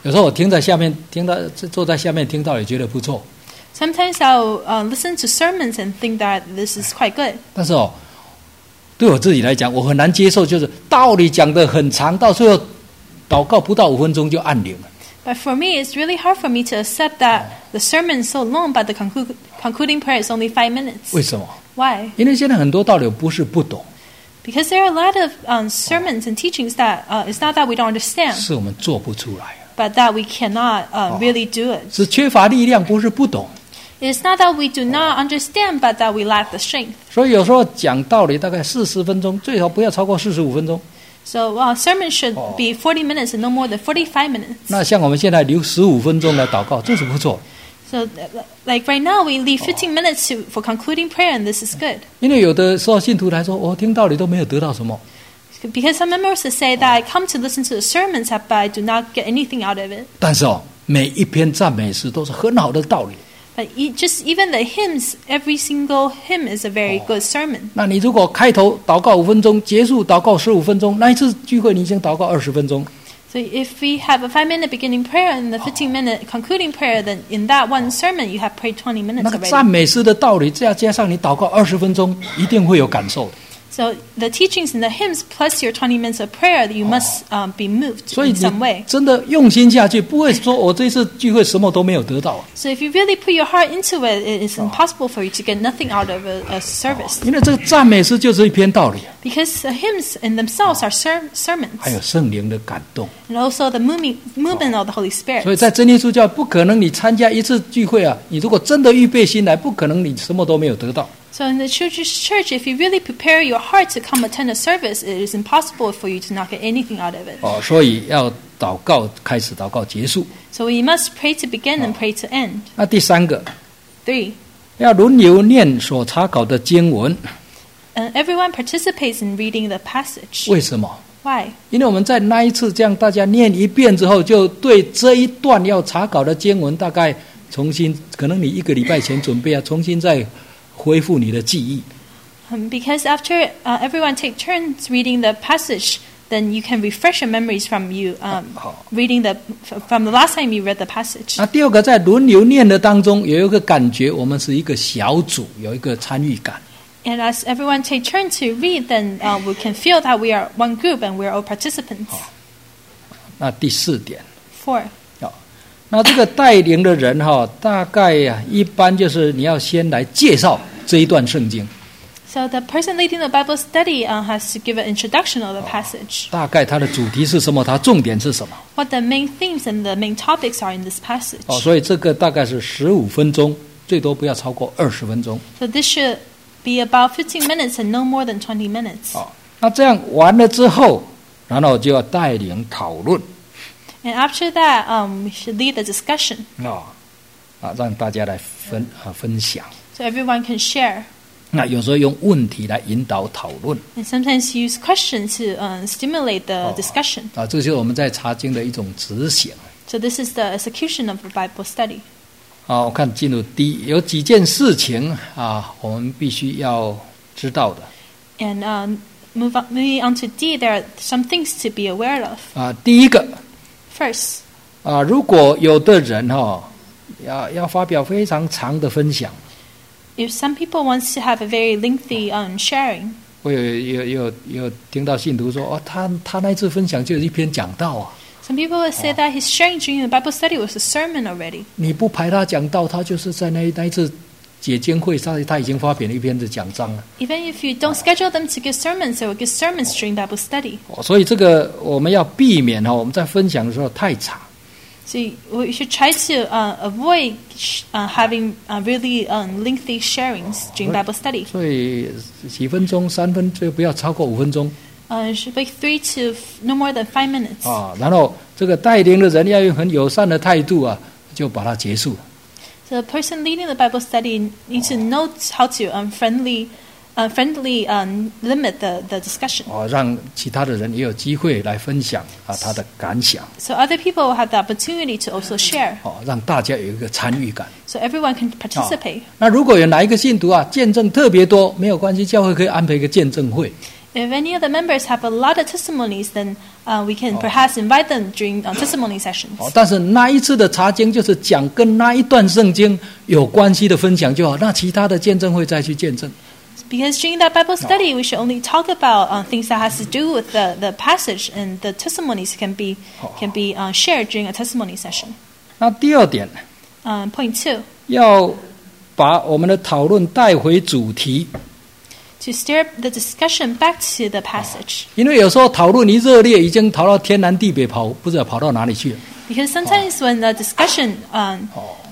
Speaker 2: 有时候我听在下面，听到坐在下面听到也觉得不错。
Speaker 1: Sometimes I'll uh, listen to sermons and think that this is quite good.
Speaker 2: 但是哦，对我自己来讲，我很难接受，就是道理讲得很长，到最后祷告不到五分钟就按铃了。
Speaker 1: But for me, it's really hard for me to accept that the sermon is so long, but the conclu- concluding prayer is only five minutes.
Speaker 2: 为什么？
Speaker 1: Why?
Speaker 2: 因为现在很多道理不是不懂，
Speaker 1: Because there are a lot of um, sermons and teachings that uh, it's not that we don't understand,
Speaker 2: 是我们做不出来，
Speaker 1: but that we cannot uh, really do it.
Speaker 2: 是缺乏力量，不是不懂。
Speaker 1: It's not that we do not understand, but that we lack the strength.
Speaker 2: 所以有时候讲道理大概四十分钟，最好不要超过四十五分钟。
Speaker 1: So uh, sermon should be forty minutes and no more than forty-five minutes.
Speaker 2: 那像我们现在留十五分钟来祷告，这是不错。
Speaker 1: So uh, like right now, we leave fifteen minutes to, for concluding prayer, and this is good.
Speaker 2: 因为有的时候信徒来说，我听道理都没有得到什么。
Speaker 1: Because some members will say that I come to listen to the sermons, but I do not get anything out of it.
Speaker 2: 但是哦，每一篇赞美诗都是很好的道理。
Speaker 1: But e- just even the hymns, every single hymn is a very good sermon.
Speaker 2: 那你如果开头祷告五分钟，结束祷告十五分钟，那一次聚会你已经祷告二十分钟。
Speaker 1: So if we have a five-minute beginning prayer and the fifteen-minute concluding prayer, then in that one sermon you have prayed twenty
Speaker 2: 那
Speaker 1: minutes
Speaker 2: 个
Speaker 1: already.
Speaker 2: 赞美诗的道理，再加上你祷告二十分钟，一定会有感受的。
Speaker 1: So the teachings and the hymns plus your twenty minutes of prayer, you must um, be moved
Speaker 2: 所以
Speaker 1: in some
Speaker 2: 你
Speaker 1: way.
Speaker 2: 真的用心下去，不会说我这次聚会什么都没有得到。
Speaker 1: So if you really put your heart into it, it is impossible for you to get nothing out of a, a service.
Speaker 2: 因为这个赞美诗就是一篇道理，
Speaker 1: Because the hymns in themselves are ser- sermons.
Speaker 2: 还有圣灵的感动。
Speaker 1: And also the moving, movement of the Holy
Speaker 2: 所以
Speaker 1: Spirit.
Speaker 2: 在真耶稣教，不可能你参加一次聚会啊，你如果真的预备心来，不可能你什么都没有得到。
Speaker 1: So in the church's church, if you really prepare your heart to come attend a service, it is impossible for you to not get anything out of it.
Speaker 2: 哦，所以要祷告开始，祷告结束。
Speaker 1: So we must pray to begin and pray to end.
Speaker 2: 那第三个，
Speaker 1: Three,
Speaker 2: 要轮流念所查考的经文。
Speaker 1: and everyone participates in reading the passage.
Speaker 2: 为什么？
Speaker 1: Why?
Speaker 2: 因为我们在那一次这样大家念一遍之后，就对这一段要查考的经文，大概重新，可能你一个礼拜前准备啊，重新再恢复你的记忆。
Speaker 1: Um, because after uh, everyone take turns reading the passage, then you can refresh your memories from you um, reading the from the last time you read the passage.
Speaker 2: 那第二个，在轮流念的当中，有一个感觉，我们是一个小组，有一个参与感。
Speaker 1: And as everyone take turn to read, then uh, we can feel that we are one group and we are all participants.
Speaker 2: 那第四点，
Speaker 1: Four.
Speaker 2: 哦，那这个带领的人哈、哦，大概呀、啊，一般就是你要先来介绍这一段圣经。
Speaker 1: So the person leading the Bible study uh, has to give an introduction of the passage.
Speaker 2: 大概它的主题是什么？它重点是什么？
Speaker 1: What the main themes and the main topics are in this passage.
Speaker 2: 哦，所以这个大概是十五分钟，最多不要超过二十分钟。
Speaker 1: So this should be about fifteen minutes and no more than twenty minutes.
Speaker 2: 哦，那这样完了之后，然后就要带领讨论。
Speaker 1: And after that, um, we should lead the discussion
Speaker 2: 啊、啊，让大家来分啊分享。
Speaker 1: so everyone can share.
Speaker 2: 那有时候用问题来引导讨论
Speaker 1: And sometimes use questions to uh, stimulate the discussion.
Speaker 2: 啊，这就是我们在查经的一种执行。
Speaker 1: So this is the execution of the Bible study.
Speaker 2: 啊，我看进入第一有几件事情啊，我们必须要知道的
Speaker 1: And um, move on, moving on to D, there are some things to be aware of.
Speaker 2: 啊。第一个
Speaker 1: First,
Speaker 2: 啊，如果有的人哈、哦、要要发表非常长的分享，
Speaker 1: if some people want to have a very lengthy um, sharing,
Speaker 2: 我有有有有听到信徒说哦，他他那一次分享就有一篇讲道啊，
Speaker 1: some people will say that his sharing during the Bible study was a sermon already.
Speaker 2: 你不排他讲道，他就是在那那一次解经会上他已经发表了一篇的讲章了。
Speaker 1: Even if you don't schedule them to give sermons, they will give sermons during Bible study.
Speaker 2: 哦，所以这个我们要避免哈、哦，我们在分享的时候太长。
Speaker 1: So you- we should try to uh, avoid sh- uh, having uh, really um, lengthy sharings during Bible study.
Speaker 2: 所以几分钟、三分就不要超过五分钟
Speaker 1: Uh, it should be three to f- no more than five minutes.
Speaker 2: 啊。然后这个带领的人要用很友善的态度啊，就把它结束。
Speaker 1: So the person leading the Bible study needs to know how to um, friendly, uh, friendly um, limit the, the discussion.
Speaker 2: 哦，让其他的人也有机会来分享啊他的感想。
Speaker 1: So other people will have the opportunity to also share.
Speaker 2: 哦，让大家有一个参与感。
Speaker 1: So everyone can participate.
Speaker 2: 那如果有哪一个信徒啊见证特别多，没有关系，教会可以安排一个见证会。
Speaker 1: If any of the members have a lot of testimonies, then uh, we can perhaps invite them during uh, testimony sessions.
Speaker 2: 哦，但是那一次的查经就是讲跟那一段圣经有关系的分享就好，那其他的见证会再去见证。
Speaker 1: Because during that Bible study, we should only talk about uh, things that has to do with the, the passage, and the testimonies can be can be uh, shared during a testimony session.
Speaker 2: 那第二点，
Speaker 1: Um, point two,
Speaker 2: 要把我们的讨论带回主题，
Speaker 1: to steer the discussion back to the passage.
Speaker 2: 因为有时候讨论一热烈，已经逃到天南地北跑，不知道跑到哪里去了。
Speaker 1: Because sometimes when the discussion um,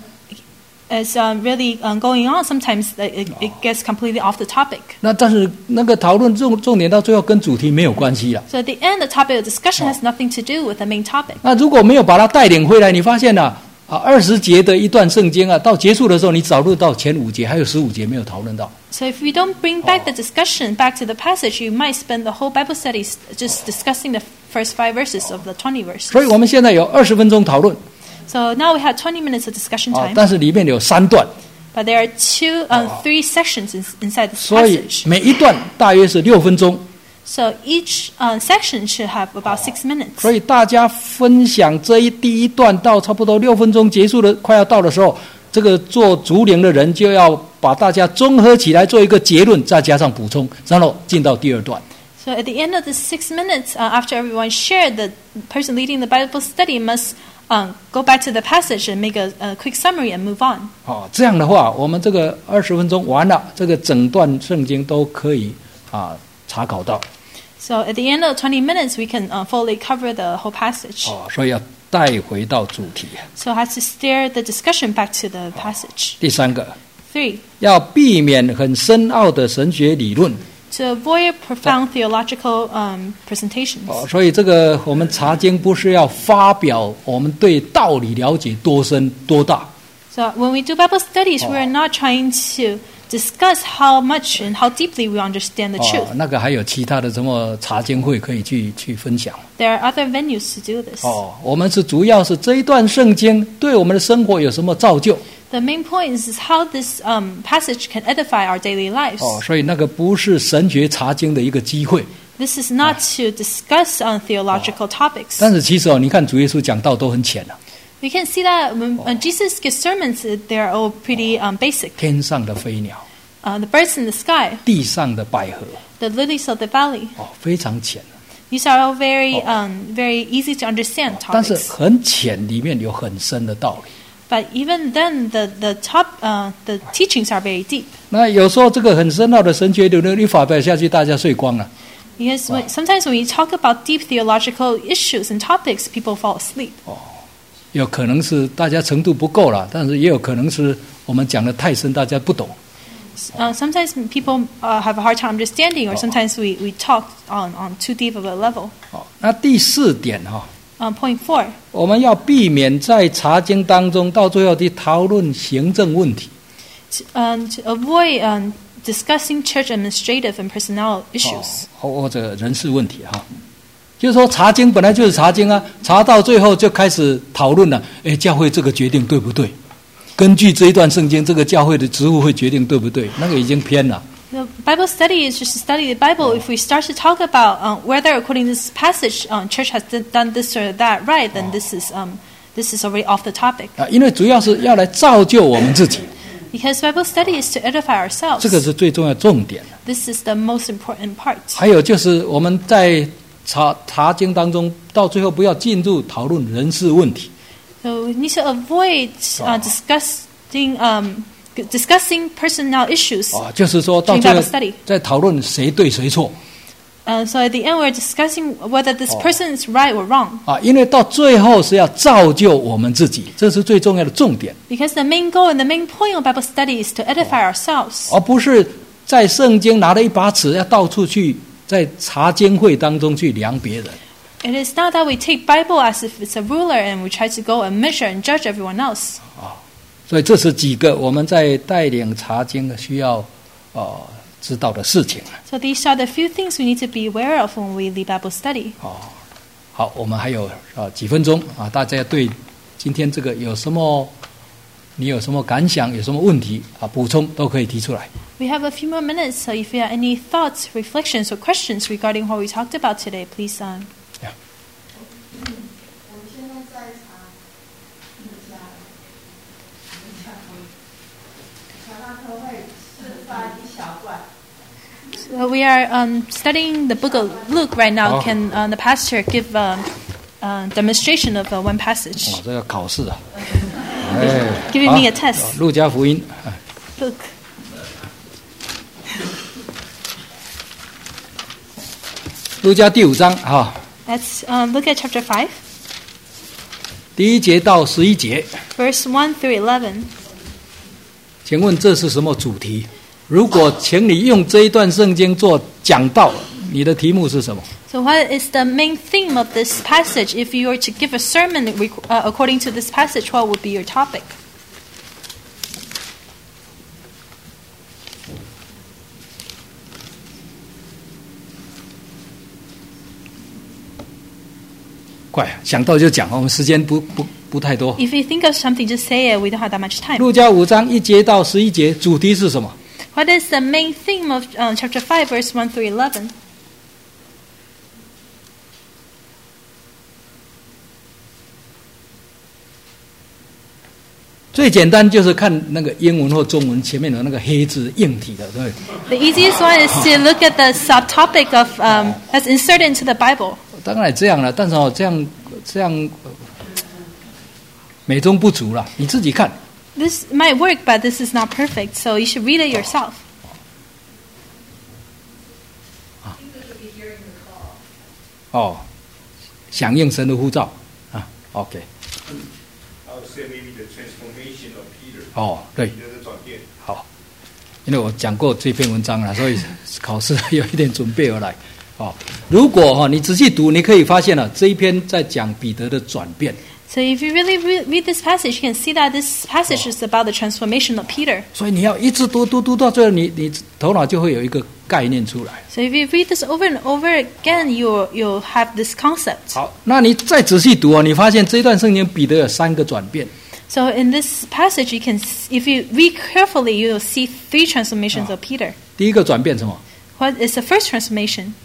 Speaker 1: is um, really um, going on, sometimes it, it gets completely off the topic.
Speaker 2: 那但是那个讨论重重点到最后跟主题没有关系了。
Speaker 1: So at the end, the topic of discussion has nothing to do with the main topic.
Speaker 2: 那如果没有把它带领回来，你发现啊，啊二十节的一段圣经啊，到结束的时候，你找不到前五节，还有十五节没有讨论到。
Speaker 1: So if you don't bring back the discussion back to the passage, you might spend the whole Bible study just discussing the first five verses of the twenty verses.
Speaker 2: 所以我们现在有二十分钟讨论，
Speaker 1: So now we have twenty minutes of discussion
Speaker 2: 啊
Speaker 1: time,
Speaker 2: 但是里面有三段，
Speaker 1: but there are two, um, three sections in, inside this
Speaker 2: 所以
Speaker 1: passage.
Speaker 2: 每一段大约是六分钟。
Speaker 1: So each uh, section should have about six minutes.
Speaker 2: 所以大家分享这一第一段到差不多六分钟结束的快要到的时候，这个做主领的人就要把大家综合起来做一个结论，再加上补充，然后进到第二段。
Speaker 1: So at the end of the six minutes, uh, after everyone shared, the person leading the Bible study must um, go back to the passage and make a, a quick summary and move on.
Speaker 2: 哦，这样的话，我们这个二十分钟完了，这个整段圣经都可以啊查考到。
Speaker 1: So at the end of twenty minutes, we can uh, fully cover the whole passage.
Speaker 2: 哦，所以要带回到主题。
Speaker 1: So it has to steer the discussion back to the passage.
Speaker 2: 第三个，
Speaker 1: Three,
Speaker 2: 要避免很深奥的神学理论。
Speaker 1: to avoid profound theological um, presentations.
Speaker 2: 哦，所以这个我们查经不是要发表我们对道理了解多深多大。
Speaker 1: So when we do Bible studies, we are not trying to discuss how much and how deeply we understand the
Speaker 2: 哦
Speaker 1: truth.，
Speaker 2: 那个还有其他的什么查经会可以去去分享。
Speaker 1: There are other venues to do this.
Speaker 2: 哦，我们是主要是这一段圣经对我们的生活有什么造就。
Speaker 1: The main point is how this um, passage can edify our daily lives.
Speaker 2: 哦，所以那个不是神学查经的一个机会。
Speaker 1: This is not to discuss on theological topics.
Speaker 2: 但是其实哦，你看主耶稣讲道都很浅了、啊，
Speaker 1: We can see that when uh, Jesus gives sermons, uh, they are all pretty um, basic.
Speaker 2: 天上的飞鸟，
Speaker 1: Uh, the birds in the sky,
Speaker 2: 地上的百合，
Speaker 1: the lilies of the valley.
Speaker 2: 哦，非常浅。
Speaker 1: These are all very, um, very easy to understand
Speaker 2: 但是
Speaker 1: topics.
Speaker 2: 很浅，里面有很深的道理。
Speaker 1: But even then, the the top, uh, the teachings are very deep.
Speaker 2: 那有时候这个很深奥的神学理论一发表下去，大家睡光了。
Speaker 1: Because when, sometimes when we talk about deep theological issues and topics, people fall asleep.
Speaker 2: 有可能是大家程度不够了，但是也有可能是我们讲的太深，大家不懂。
Speaker 1: Uh, sometimes people uh, have a hard time understanding, or sometimes we, we talk on, on too deep of a level.
Speaker 2: 好，那第四点哈、
Speaker 1: Um, point four,
Speaker 2: 我们要避免在查经当中到最后去讨论行政问题。
Speaker 1: to, um, to avoid um, discussing church administrative and personnel issues.
Speaker 2: 哦，或者人事问题哈，就是说查经本来就是查经啊，查到最后就开始讨论了，哎，教会这个决定对不对？根据这一段圣经，这个教会的职务会决定对不对？那个已经偏了。
Speaker 1: The Bible study is just to study the Bible. If we start to talk about um, whether, according to this passage, um, church has d- done this or that right, then this is um, this is already off the topic.
Speaker 2: 啊，因为主要是要来造就我们自己，
Speaker 1: Because Bible study is to edify
Speaker 2: 这
Speaker 1: ourselves.
Speaker 2: 个是最重要的重点。
Speaker 1: This is the most important part.
Speaker 2: 还有就是我们在查查经当中，到最后不要进入讨论人事问题。
Speaker 1: So we need to avoid uh, discussing um, discussing personnel issues.
Speaker 2: 啊，就是说到
Speaker 1: During
Speaker 2: 最后
Speaker 1: Bible study.
Speaker 2: 在讨论谁对谁错
Speaker 1: Uh, so at the end, we're discussing whether this person is right or wrong.
Speaker 2: 啊，因为到最后是要造就我们自己，这是最重要的重点，
Speaker 1: Because the main goal and the main point of Bible study is to edify ourselves.
Speaker 2: 而不是在圣经拿了一把尺要到处去在查经会当中去量别人。
Speaker 1: It is not that we take Bible as if it's a ruler and we try to go and measure and judge everyone else.
Speaker 2: 所以这是几个我们在带领查经需要呃知道的事情。
Speaker 1: So these are the few things we need to be aware of when we lead Bible study.
Speaker 2: 哦，好，我们还有呃几分钟啊，大家对今天这个有什么你有什么感想，有什么问题啊，补充都可以提出来。
Speaker 1: We have a few more minutes, so if you have any thoughts, reflections, or questions regarding what we talked about today, please. Um,
Speaker 2: yeah.
Speaker 3: 我们现在在查路加，路加查拉科会示范一小段。
Speaker 1: So we are um, studying the book of Luke right now.
Speaker 2: Oh.
Speaker 1: Can uh, the pastor give a uh, demonstration of uh, one passage?
Speaker 2: 哦，这个考试啊，哎
Speaker 1: Giving me a test.
Speaker 2: 路加福音，
Speaker 1: Luke.
Speaker 2: 路加第五章哈，
Speaker 1: Let's uh, look at chapter five,
Speaker 2: 第一节到十一节，
Speaker 1: verse one through eleven.
Speaker 2: 请问这是什么主题？如果请你用这一段圣经做讲道，你的题目是什么？
Speaker 1: So what is the main theme of this passage? If you were to give a sermon uh, according to this passage, what would be your topic? 快想到就讲，我们时间不不不太多。 If you think of something, just say it. We don't have that much time.
Speaker 2: 路加五章一节到十一节，主题是什么？
Speaker 1: What is the main theme of uh, chapter five, verse one through eleven?
Speaker 2: 最简单就是看那个英文或中文前面的那个黑字硬体的，对不对？
Speaker 1: The easiest one is to look at the subtopic of um, that's inserted into the Bible.
Speaker 2: 当然也这样了，但是哦，这样这样、呃、美中不足了，你自己看。
Speaker 1: This might work, but this is not perfect, so you should read it yourself. 哦，响应神的呼召啊 ，OK。
Speaker 4: I would say maybe the transformation of Peter.
Speaker 2: 哦，对，
Speaker 4: 彼得的转变。
Speaker 2: 好，因为我讲过这篇文章了，所以考试有一点准备而来。哦，如果哈、哦、你仔细读，你可以发现了这一篇在讲彼得的转变。
Speaker 1: So if you really re- read this passage, you can see that this passage is about the transformation of Peter.
Speaker 2: 所以你要一直读读读到最后，你你头脑就会有一个概念出来。
Speaker 1: So if you read this over and over again, you'll you'll have this concept.
Speaker 2: 好，那你再仔细读哦，你发现这一段圣经彼得有三个转变。
Speaker 1: So in this passage, you can, if you read carefully, you'll see three transformations of Peter.
Speaker 2: 第一个转变什么？
Speaker 1: What is the first transformation?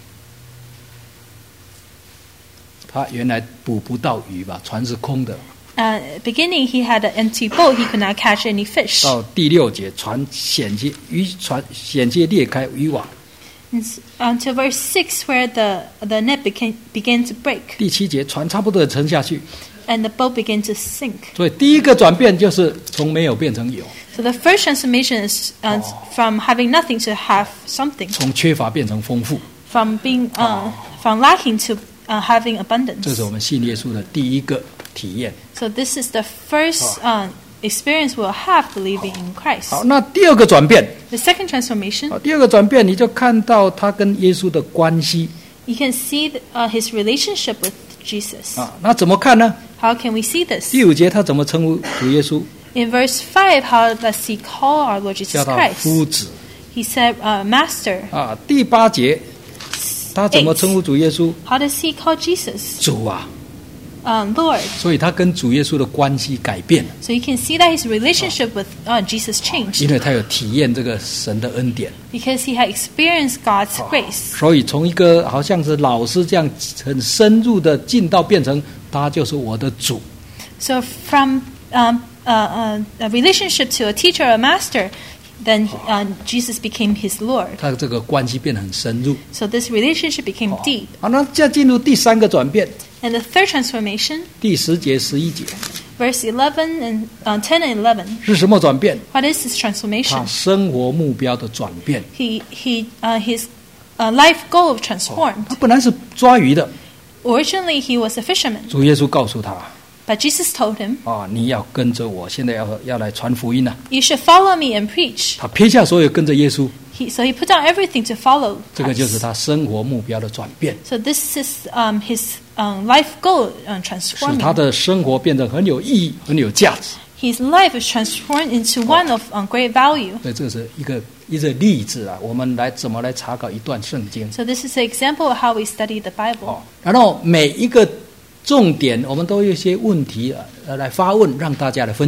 Speaker 2: 他原来捕不到鱼吧，船是空的。
Speaker 1: Uh, beginning, he had an empty boat; he could not catch any fish.
Speaker 2: 到第六节，船险些渔船险些裂开渔网。
Speaker 1: And s- until verse six, where the the net began began to break
Speaker 2: 第七节，船差不多沉下去。
Speaker 1: and the boat began to sink.
Speaker 2: 所以第一个转变就是从没有变成有，
Speaker 1: So the first transformation is uh, from having nothing to have something,
Speaker 2: 从缺乏变成丰富。
Speaker 1: from being uh, from lacking to uh, having
Speaker 2: 这
Speaker 1: abundance.
Speaker 2: 是我们信耶稣的第一个体验。
Speaker 1: So this is the first uh, experience we'll have believing in Christ.
Speaker 2: 好，那第二个转变，
Speaker 1: The second transformation,
Speaker 2: 好，第二个转变你就看到他跟耶稣的关系
Speaker 1: you can see the, uh, his relationship with Jesus.
Speaker 2: 啊。那怎么看呢？
Speaker 1: How can we see this?
Speaker 2: 第五节他怎么称呼主耶稣？
Speaker 1: In verse five, how does he call our Lord
Speaker 2: 叫
Speaker 1: Jesus
Speaker 2: 他
Speaker 1: Christ?
Speaker 2: 夫子
Speaker 1: He said, uh, Master.
Speaker 2: 啊。第八节他怎么称呼主耶稣？
Speaker 1: How does he call Jesus?
Speaker 2: 主啊。
Speaker 1: Um, Lord.
Speaker 2: 所以他跟主耶稣的关系改变了，
Speaker 1: So you can see that his relationship with uh, Jesus changed
Speaker 2: 因为他有体验这个神的恩典。
Speaker 1: because he had experienced God's grace.
Speaker 2: 所以从一个好像是老师这样很深入的进到变成他就是我的主。
Speaker 1: So from um, uh, uh, a relationship to a teacher or a master, then uh, Jesus became his Lord.
Speaker 2: 他这个关系变得很深入。
Speaker 1: So this relationship became deep.
Speaker 2: 好，那再进入第三个转变，
Speaker 1: And the third transformation,
Speaker 2: 第十节、十一节
Speaker 1: verse eleven and uh, ten and eleven.
Speaker 2: 是什么转变？
Speaker 1: What is this
Speaker 2: 他
Speaker 1: transformation?
Speaker 2: 生活目标的转变。
Speaker 1: He he uh, his uh, life goal transformed.
Speaker 2: 他本来是抓鱼的，
Speaker 1: Originally, he was a fisherman,
Speaker 2: 主耶稣告诉他
Speaker 1: but Jesus told him,
Speaker 2: 啊，你要跟着我，现在要要来传福音了、
Speaker 1: "You should follow me and preach."
Speaker 2: 他撇下所有跟着耶稣，
Speaker 1: He, so he put down everything to follow
Speaker 2: 这个就是
Speaker 1: Christ.
Speaker 2: 他生活目标的转变，
Speaker 1: So this is um, his um, life goal uh,
Speaker 2: 使
Speaker 1: transforming.
Speaker 2: 他的生活变得很有意义、很有价值。
Speaker 1: His life is transformed into one of um, great value.
Speaker 2: 所以这是一个一个例子啊，我们来怎么来查考一段圣经。
Speaker 1: So this is an example of how we study the Bible.
Speaker 2: 然后每一个重点，我们都有一些问题呃来发问，让大家来分享。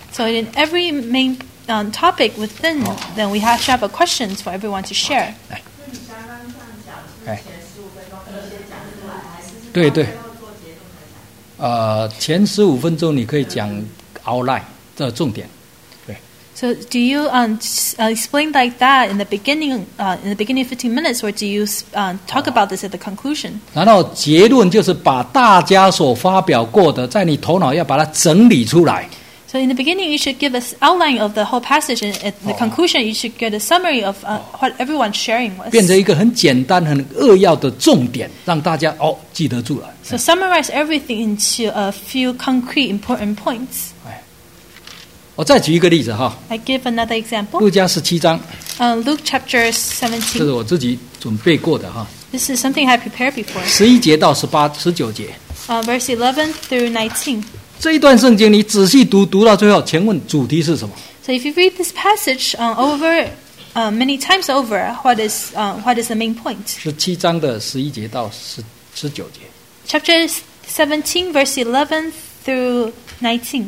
Speaker 1: So in every main um, topic within, then we have to have a questions for everyone to share.
Speaker 2: 来，
Speaker 3: 那你刚刚这样讲，是不是前十五分钟可以先讲出来，还是是
Speaker 2: 对对
Speaker 3: 到最后做结论才讲？
Speaker 2: 呃，前十五分钟你可以讲 outline 这重点。
Speaker 1: So do you um, s- uh, explain like that in the beginning, uh, in the beginning fifteen minutes, or do you um, talk about this at the conclusion?
Speaker 2: 然后结论就是把大家所发表过的，在你头脑要把它整理出来。
Speaker 1: So in the beginning, you should give us outline of the whole passage, and at the conclusion, you should get a summary of uh, what everyone's sharing was.
Speaker 2: 变成一个很简单、很扼要的重点，让大家哦记得住了。
Speaker 1: So summarize everything into a few concrete important points.
Speaker 2: 我再举一个例子哈，
Speaker 1: I give another example.
Speaker 2: 路加十七章，
Speaker 1: Uh, Luke chapter
Speaker 2: 这是
Speaker 1: seventeen.
Speaker 2: 我自己准备过的哈，
Speaker 1: This is something I prepared before.
Speaker 2: 十一节到十八、十九节
Speaker 1: Uh, verse eleven through nineteen.
Speaker 2: 这一段圣经，你仔细读，读到最后，请问主题是什么？
Speaker 1: So if you read this passage uh, over uh, many times over, what is uh, what is the main point?
Speaker 2: 十七章的十一节到十十九节，
Speaker 1: Chapter seventeen, verse eleven through nineteen.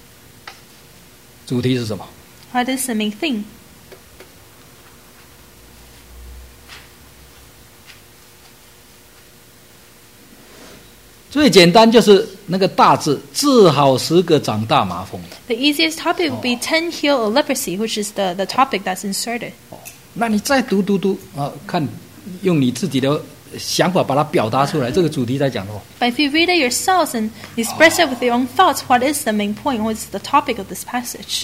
Speaker 2: 主题是什么？
Speaker 1: What is the main thing?
Speaker 2: 最简单就是那个大字，治好十个长大麻风。
Speaker 1: The easiest topic would be ten heal of leprosy, which is the, the topic that's inserted.
Speaker 2: 那你再读读读啊，看用你自己的想法把它表达出来。这个主题在讲什么？
Speaker 1: But if you read it yourselves and express it with your own thoughts, what is the main point? What is the topic of this passage?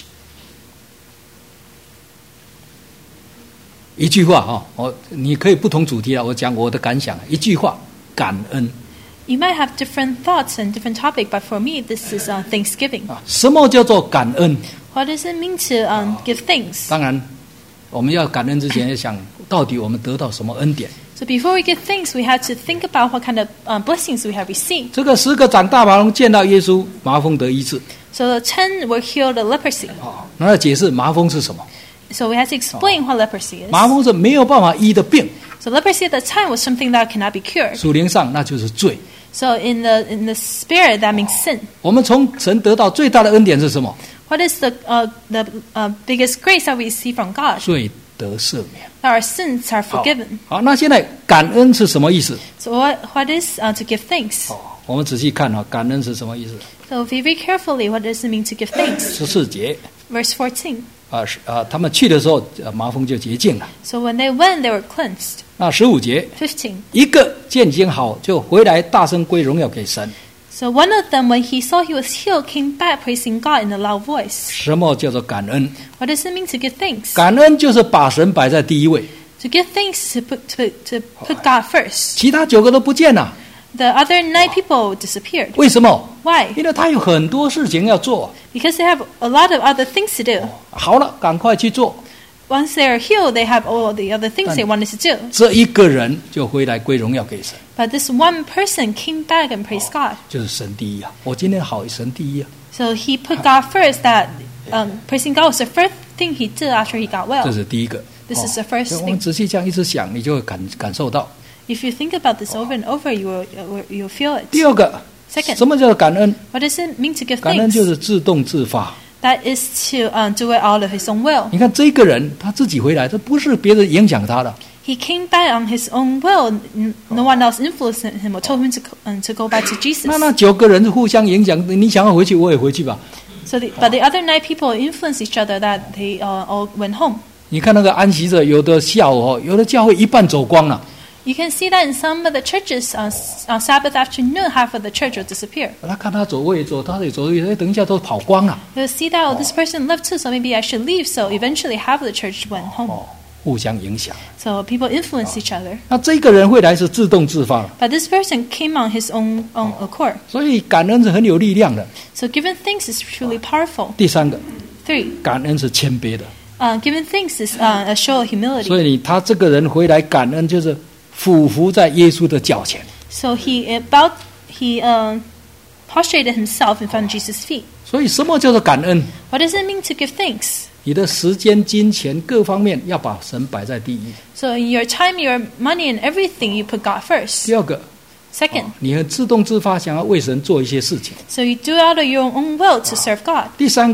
Speaker 2: 一句话哈，我你可以不同主题了。我讲我的感想，一句话，感恩
Speaker 1: You might have different thoughts and different topic, but for me, this is uh, Thanksgiving.
Speaker 2: 啊。什么叫做感恩？
Speaker 1: What does it mean to um, give thanks?
Speaker 2: 当然，我们要感恩之前，要想到底我们得到什么恩典。
Speaker 1: So before we give thanks, we have to think about what kind of uh, blessings we have received.
Speaker 2: 这个十个长大麻风见到耶稣，麻风得医治。
Speaker 1: So the ten were healed of leprosy.
Speaker 2: 啊，那要解释麻风是什么？
Speaker 1: So we have to explain what leprosy is.
Speaker 2: 麻风是没有办法医的病，
Speaker 1: So leprosy at the time was something that cannot be cured.
Speaker 2: 属灵上那就是罪。
Speaker 1: So in the in the spirit, that means sin.
Speaker 2: 我们从神得到最大的恩典是什么？
Speaker 1: What is the uh, the uh, biggest grace that we receive from God?
Speaker 2: 罪得赦免。
Speaker 1: That our sins are
Speaker 2: 好
Speaker 1: forgiven.
Speaker 2: 好，那现在感恩是什么意思？
Speaker 1: So what what is uh, to give thanks?
Speaker 2: 哦，我们仔细看哈，感恩是什么意思？
Speaker 1: So if you read carefully, what does it mean to give thanks?
Speaker 2: 十四节
Speaker 1: Verse fourteen.
Speaker 2: 啊是啊，他们去的时候，呃麻风就洁净了。
Speaker 1: So when they went, they were cleansed.
Speaker 2: 那十五节，
Speaker 1: Fifteen.
Speaker 2: 一个见经好就回来，大声归荣耀给神。
Speaker 1: So one of them, when he saw he was healed, came back praising God in a loud voice.
Speaker 2: 什么叫做感恩？
Speaker 1: What does it mean to give thanks?
Speaker 2: 感恩就是把神摆在第一位，
Speaker 1: To give thanks is to put to, to put God first.
Speaker 2: 其他九个都不见了。
Speaker 1: The other nine people disappeared.
Speaker 2: 为什么？
Speaker 1: Why?
Speaker 2: 因为他有很多事情要做。
Speaker 1: Because they have a lot of other things to do.
Speaker 2: 好了，赶快去做。
Speaker 1: Once they are healed, they have all the other things they wanted to do.
Speaker 2: 这一个人就回来归荣耀给神，
Speaker 1: But this one person came back and praised God.
Speaker 2: 就是神第一啊！我今天好，神第一啊！
Speaker 1: So he put God first. That um, praising God was the first thing he did after he got
Speaker 2: 这
Speaker 1: well.
Speaker 2: 是第一个。
Speaker 1: This is the first
Speaker 2: 所以我们
Speaker 1: thing.
Speaker 2: 仔细这样一直想，你就会感感受到。
Speaker 1: If you think about this over and over, you will uh, you'll feel
Speaker 2: 第
Speaker 1: it.
Speaker 2: 二个，
Speaker 1: Second.
Speaker 2: 什么叫做感恩？
Speaker 1: What does it mean to give
Speaker 2: 感恩
Speaker 1: thanks?
Speaker 2: 就是自动自发。
Speaker 1: That is to um, do it out of his own will.
Speaker 2: 你看这个人他自己回来，这不是别人影响他的，
Speaker 1: He came back on his own will. N- No one else influenced him or told him to, go- um, to go back to Jesus.
Speaker 2: 那那九个人是互相影响，你想要回去，我也回去吧。
Speaker 1: So, the, but the other nine people influenced each other that they uh, all went home.
Speaker 2: 你看那个安息日，有的下午哦，有的教会一半走光了，
Speaker 1: You can see that in some of the churches on, s- on Sabbath afternoon, half of the church will disappear.
Speaker 2: 他看他走，我也走，他也走，哎，等一下都跑光了。
Speaker 1: You'll see that, oh, this person left too, so maybe I should leave. So eventually half of the church went home.
Speaker 2: 哦，互相影响。
Speaker 1: So people influence each other.
Speaker 2: 那这个人回来是自动自发的，
Speaker 1: But this person came on his own, own accord.
Speaker 2: 所以感恩是很有力量的。
Speaker 1: So giving thanks is truly powerful.
Speaker 2: 第三个，
Speaker 1: Three,
Speaker 2: 感恩是谦卑的，
Speaker 1: uh, giving thanks is uh, a show of humility.
Speaker 2: 所以你他这个人回来感恩，就是俯伏在耶稣的脚前。
Speaker 1: So he uh, bowed, he uh, prostrated himself in front of Jesus' feet.
Speaker 2: 所以什么叫做感恩？
Speaker 1: What does it mean to give thanks?
Speaker 2: 你的时间、金钱各方面要把神摆在第一。
Speaker 1: So in your time, your money, and everything, you put God first.
Speaker 2: 第二个，
Speaker 1: Second,
Speaker 2: 你很自动自发想要为神做一些事情。
Speaker 1: so you do out of your own will to serve God.
Speaker 2: 第三个，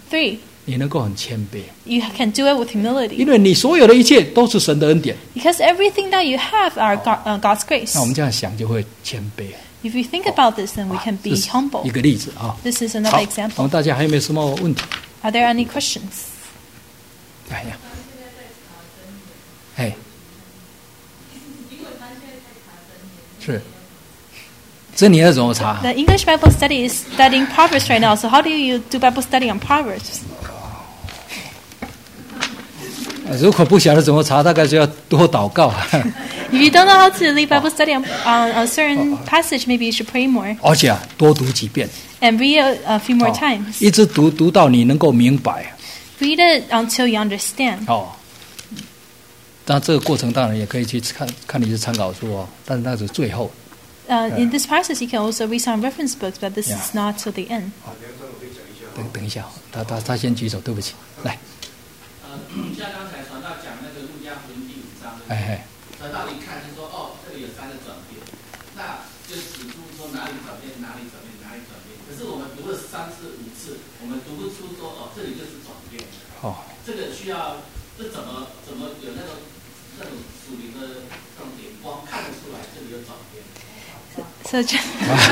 Speaker 1: three,
Speaker 2: 你能够很谦卑，
Speaker 1: you can do it with
Speaker 2: 因
Speaker 1: humility.
Speaker 2: 为你所有的一切都是神的恩典。
Speaker 1: Because everything that you have are God, uh, God's grace.
Speaker 2: 那我们这样想就会谦卑。
Speaker 1: If you think about this, then we can
Speaker 2: 这
Speaker 1: be
Speaker 2: 是
Speaker 1: humble.
Speaker 2: 一个例子啊。
Speaker 1: This is
Speaker 2: 好
Speaker 1: another，
Speaker 2: 我
Speaker 1: example.
Speaker 2: 们大家还有没有什么问题？
Speaker 1: Are there any questions?
Speaker 2: 哎呀，哎，是，真理要怎么查？
Speaker 1: The English Bible study is studying Proverbs right now. So how do you do Bible study on Proverbs?
Speaker 2: 如果不晓得怎么查，大概就要多祷告。
Speaker 1: If you don't know how to lead Bible study on, on a certain passage, maybe you should pray more
Speaker 2: 而且啊，多读几遍，
Speaker 1: and read it a few more
Speaker 2: 哦
Speaker 1: times.
Speaker 2: 一直读读到你能够明白。
Speaker 1: Read it until you understand.
Speaker 2: 哦，当然这个过程当然也可以去看看你是参考书哦，但是那是最后。
Speaker 1: Uh, in this process, you can also read some reference books, but this
Speaker 2: Yeah.
Speaker 1: is not till the end.
Speaker 2: 等等一下，他他他先举手，对不起，来，
Speaker 5: 呃，像刚才传道讲那个路加福音第五章，
Speaker 2: 哎哎，
Speaker 5: 传道一看就说，哦，这里有三个转变，那就指出说哪里转变，哪里转变，哪里转变。可是我们读了三次、五次，我们读不出说，哦，这里就是转变。
Speaker 2: 哦，
Speaker 5: 这个需要，这怎么怎么有那种那种属灵的这种眼光看得出来，这里有转变。
Speaker 1: So just,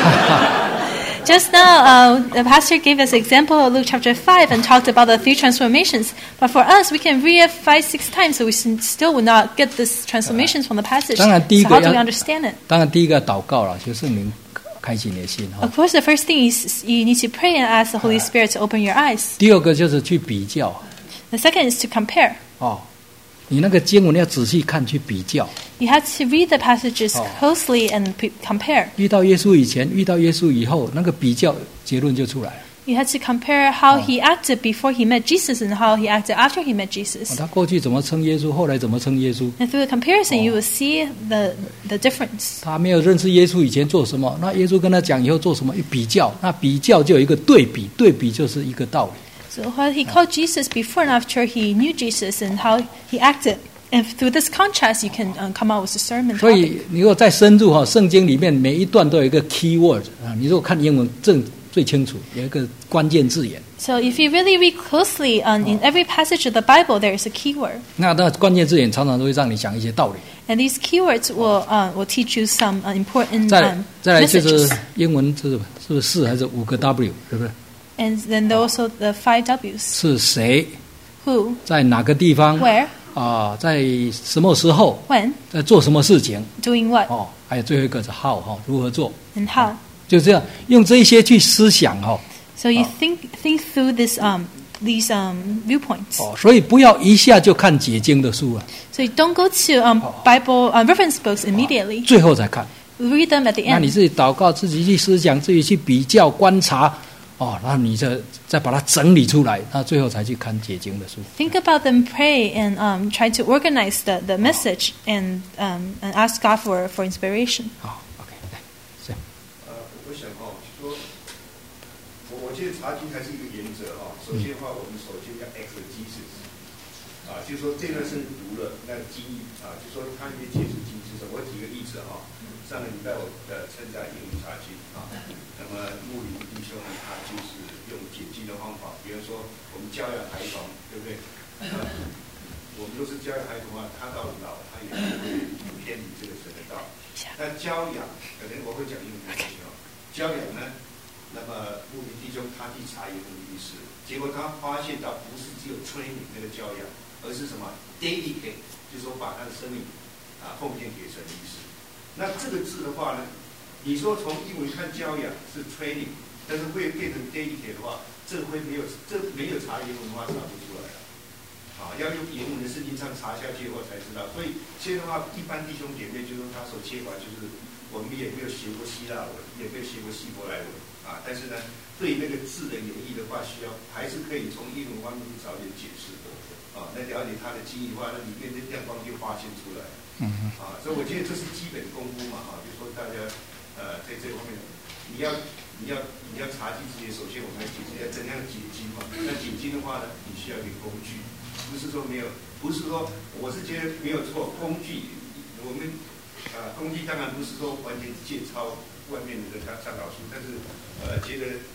Speaker 1: just now, uh, the pastor gave us example of Luke chapter five and talked about the three transformations. But for us, we can read it five, six times, so we still would not get these transformations from the passage.
Speaker 2: 当然，第一
Speaker 1: So
Speaker 2: 个
Speaker 1: how do
Speaker 2: 要
Speaker 1: we understand it?
Speaker 2: 当然第一个祷告了，就圣灵开启你的心哈。
Speaker 1: Of course, the first thing is you need to pray and ask the Holy Spirit to open your eyes.
Speaker 2: 第二个就是去比较
Speaker 1: The second is to compare.
Speaker 2: 哦，你那个经文要仔细看，去比较。
Speaker 1: You have to read the passages
Speaker 2: Oh.
Speaker 1: closely and p- compare.
Speaker 2: 遇到耶稣以前，遇到耶稣以后，那个比较结论就出来了。
Speaker 1: You have to compare how he acted before he met Jesus and how he acted after he met Jesus.
Speaker 2: 哦他过去怎么称耶稣，后来怎么称耶稣？
Speaker 1: And through the comparison, you will see the the difference.
Speaker 2: 他没有认识耶稣以前做什么，那耶稣跟他讲以后做什么，一比较，那比较就有一个对比，对比就是一个道理。
Speaker 1: So what he called Jesus before and after he knew Jesus and how he acted. And through this contrast, you can um, come out with a sermon
Speaker 2: 所
Speaker 1: topic.
Speaker 2: 以你如果再深入哈，圣经里面每一段都有一个 key word 啊，你如果看英文正最清楚，有一个关键字眼。
Speaker 1: So if you really read closely, um, in every passage of the Bible, there is a key word.
Speaker 2: 那那关键字眼常常都会让你讲一些道理。
Speaker 1: And these keywords will uh, will teach you some uh, important
Speaker 2: 再
Speaker 1: um,
Speaker 2: 再来就是
Speaker 1: messages.
Speaker 2: 英文是是不是四还是五个 W， 对不对？
Speaker 1: And then there are also the five W's.
Speaker 2: 是谁
Speaker 1: Who,
Speaker 2: 在哪个地方
Speaker 1: where,
Speaker 2: 啊？在什么时候
Speaker 1: when,
Speaker 2: 在做什么事情？
Speaker 1: doing what,
Speaker 2: 哦，还有最后一个是 how 哈，如何做？
Speaker 1: and how.
Speaker 2: 就这样用这一些去思想哈。
Speaker 1: So you think think through this um, these um, viewpoints.
Speaker 2: 哦，所以不要一下就看解经的书啊，
Speaker 1: So you don't go to um, Bible uh, reference books immediately.
Speaker 2: 最后才看。
Speaker 1: Read them at the
Speaker 2: 那你
Speaker 1: end.
Speaker 2: 自己祷告，自己去思想，自己去比较观察，哦，然后你再再把它整理出来，那最后才去看解经的书。
Speaker 1: Think about them, pray, and um, try to organize the, the message and um, and ask God for, for inspiration.
Speaker 2: 好 ，OK， 来，这样。
Speaker 4: 呃，我想哦，就说，我我觉得查经还是一个原则哈、哦。首先的话，我们首先要 exegesis， 啊，就是说这段圣经读了，那经义啊，就说它里面解释经是什么。我举个例子哈、哦，上个礼拜我呃参加英文查经啊，那么牧林弟兄呢，他就是用解经的方法，比如说我们教养孩童，对不对？呃、我们都是教养孩童啊，他到老他也不会偏离这个神的道。那教养，可能我会讲英文的哦。教养呢，那么牧林弟兄他去查英文律师，结果他发现到不是只有 training 那个教养，而是什么 dedicate， 就是说把他的生命啊奉献给神的意思。那这个字的话呢，你说从英文看教养是 training， 但是会变成 dedicate 的话，这会没有这没有查英文的话查不出来啊。啊，要用原文的圣经上查下去以后才知道。所以现在的话，一般弟兄姐妹就是他所切法就是。我们也没有学过希腊文，也没有学过希伯来文啊，但是呢，对那个字的演绎的话，需要还是可以从英文方面去找点解释的啊。那了解它的经义的话，那里面的亮光就发现出来。嗯啊，所以我觉得这是基本功夫嘛啊，就说大家呃在这方面，你要你要你要查经之前，首先我们来解释要怎样解经嘛。那解经的话呢，你需要一点工具，不是说没有，不是说我是觉得没有错，工具我们。啊，工具当然不是说完全借抄外面的参参考书，但是呃，觉得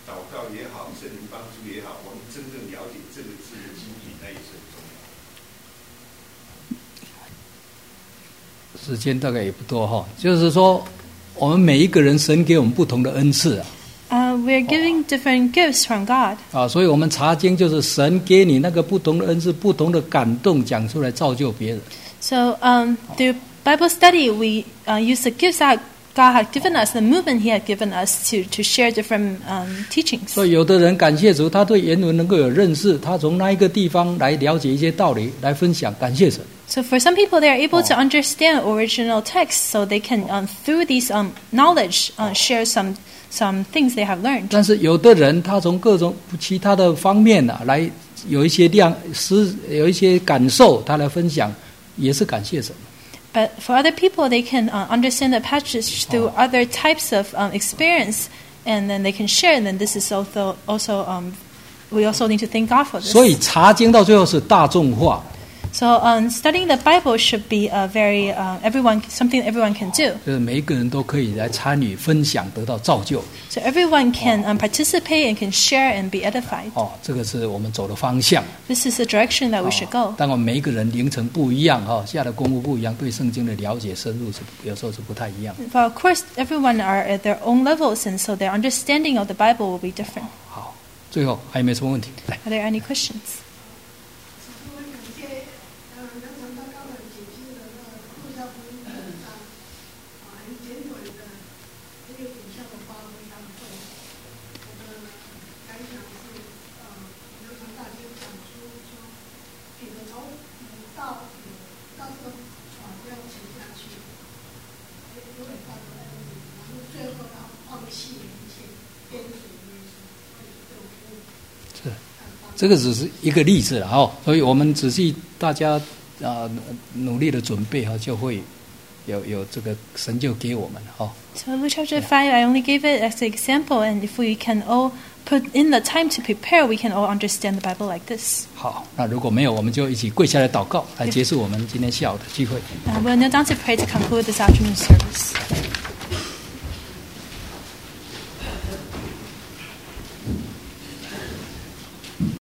Speaker 4: 祷告也好，圣灵帮助也好，我们真正了解这个字的精义，那也是很重要。
Speaker 2: 时间大概也不多哈，就是说，我们每一个人神给我们不同的恩赐啊。
Speaker 1: Uh, we're giving different gifts from God.
Speaker 2: 啊，所以我们查经就是神给你那个不同的恩赐、不同的感动，讲出来造就别人。
Speaker 1: So um, through Bible study, we uh, use the gifts that God had given us, the movement He had given us to to share different um, teachings.
Speaker 2: 所以有的人感谢主，他对原文能够有认识，他从那一个地方来了解一些道理，来分享，感谢神。
Speaker 1: So for some people, they are able to understand original texts, so they can um, through these um, knowledge uh, share some some things they have learned.
Speaker 2: 但是有的人他从各种其他的方面啊，来有一些量思，有一些感受，他来分享，也是感谢神。
Speaker 1: But for other people, they can uh, understand the passage through
Speaker 2: Oh.
Speaker 1: other types of um, experience, and then they can share. And then this is also also um, we also need to thank God for this.
Speaker 2: 所以查经到最后是大众化，
Speaker 1: So um, studying the Bible should be a very uh, everyone something everyone can do.
Speaker 2: 就是每一个人都可以来参与分享，得到造就。
Speaker 1: So everyone can um, participate and can share and be edified.
Speaker 2: 哦，这个是我们走的方向。
Speaker 1: This is the direction that we should go.
Speaker 2: 但我们每一个人龄层不一样哈，下的功夫不一样，对圣经的了解深入是有时候是不太一样。
Speaker 1: But of course, everyone are at their own levels, and so their understanding of the Bible will be different.
Speaker 2: 好，最后还有没有什么问题？来，
Speaker 1: Are there any questions?
Speaker 3: 我感谢呃南长大高的解析的那个路加福音第五章，啊，很简短的这个影像的发挥当中，我的感想是，呃，南长大就讲出说，彼得从母到母到这个船要沉下去，因为他的恩典，然后最后他放弃了一切，跟随耶稣，为这个服务。
Speaker 2: 是这个只是一个例子了哈，所以我们仔细大家啊、呃、努力的准备哈，就会有有这个神就给我们哈。
Speaker 1: So Luke chapter five, I only gave it as an example, and if we can all put in the time to prepare, we can all understand the Bible like this.
Speaker 2: 好，那如果没有，我们就一起跪下来祷告，来结束我们今天下午的聚会。
Speaker 1: Uh, we'll kneel down to pray to conclude this afternoon service.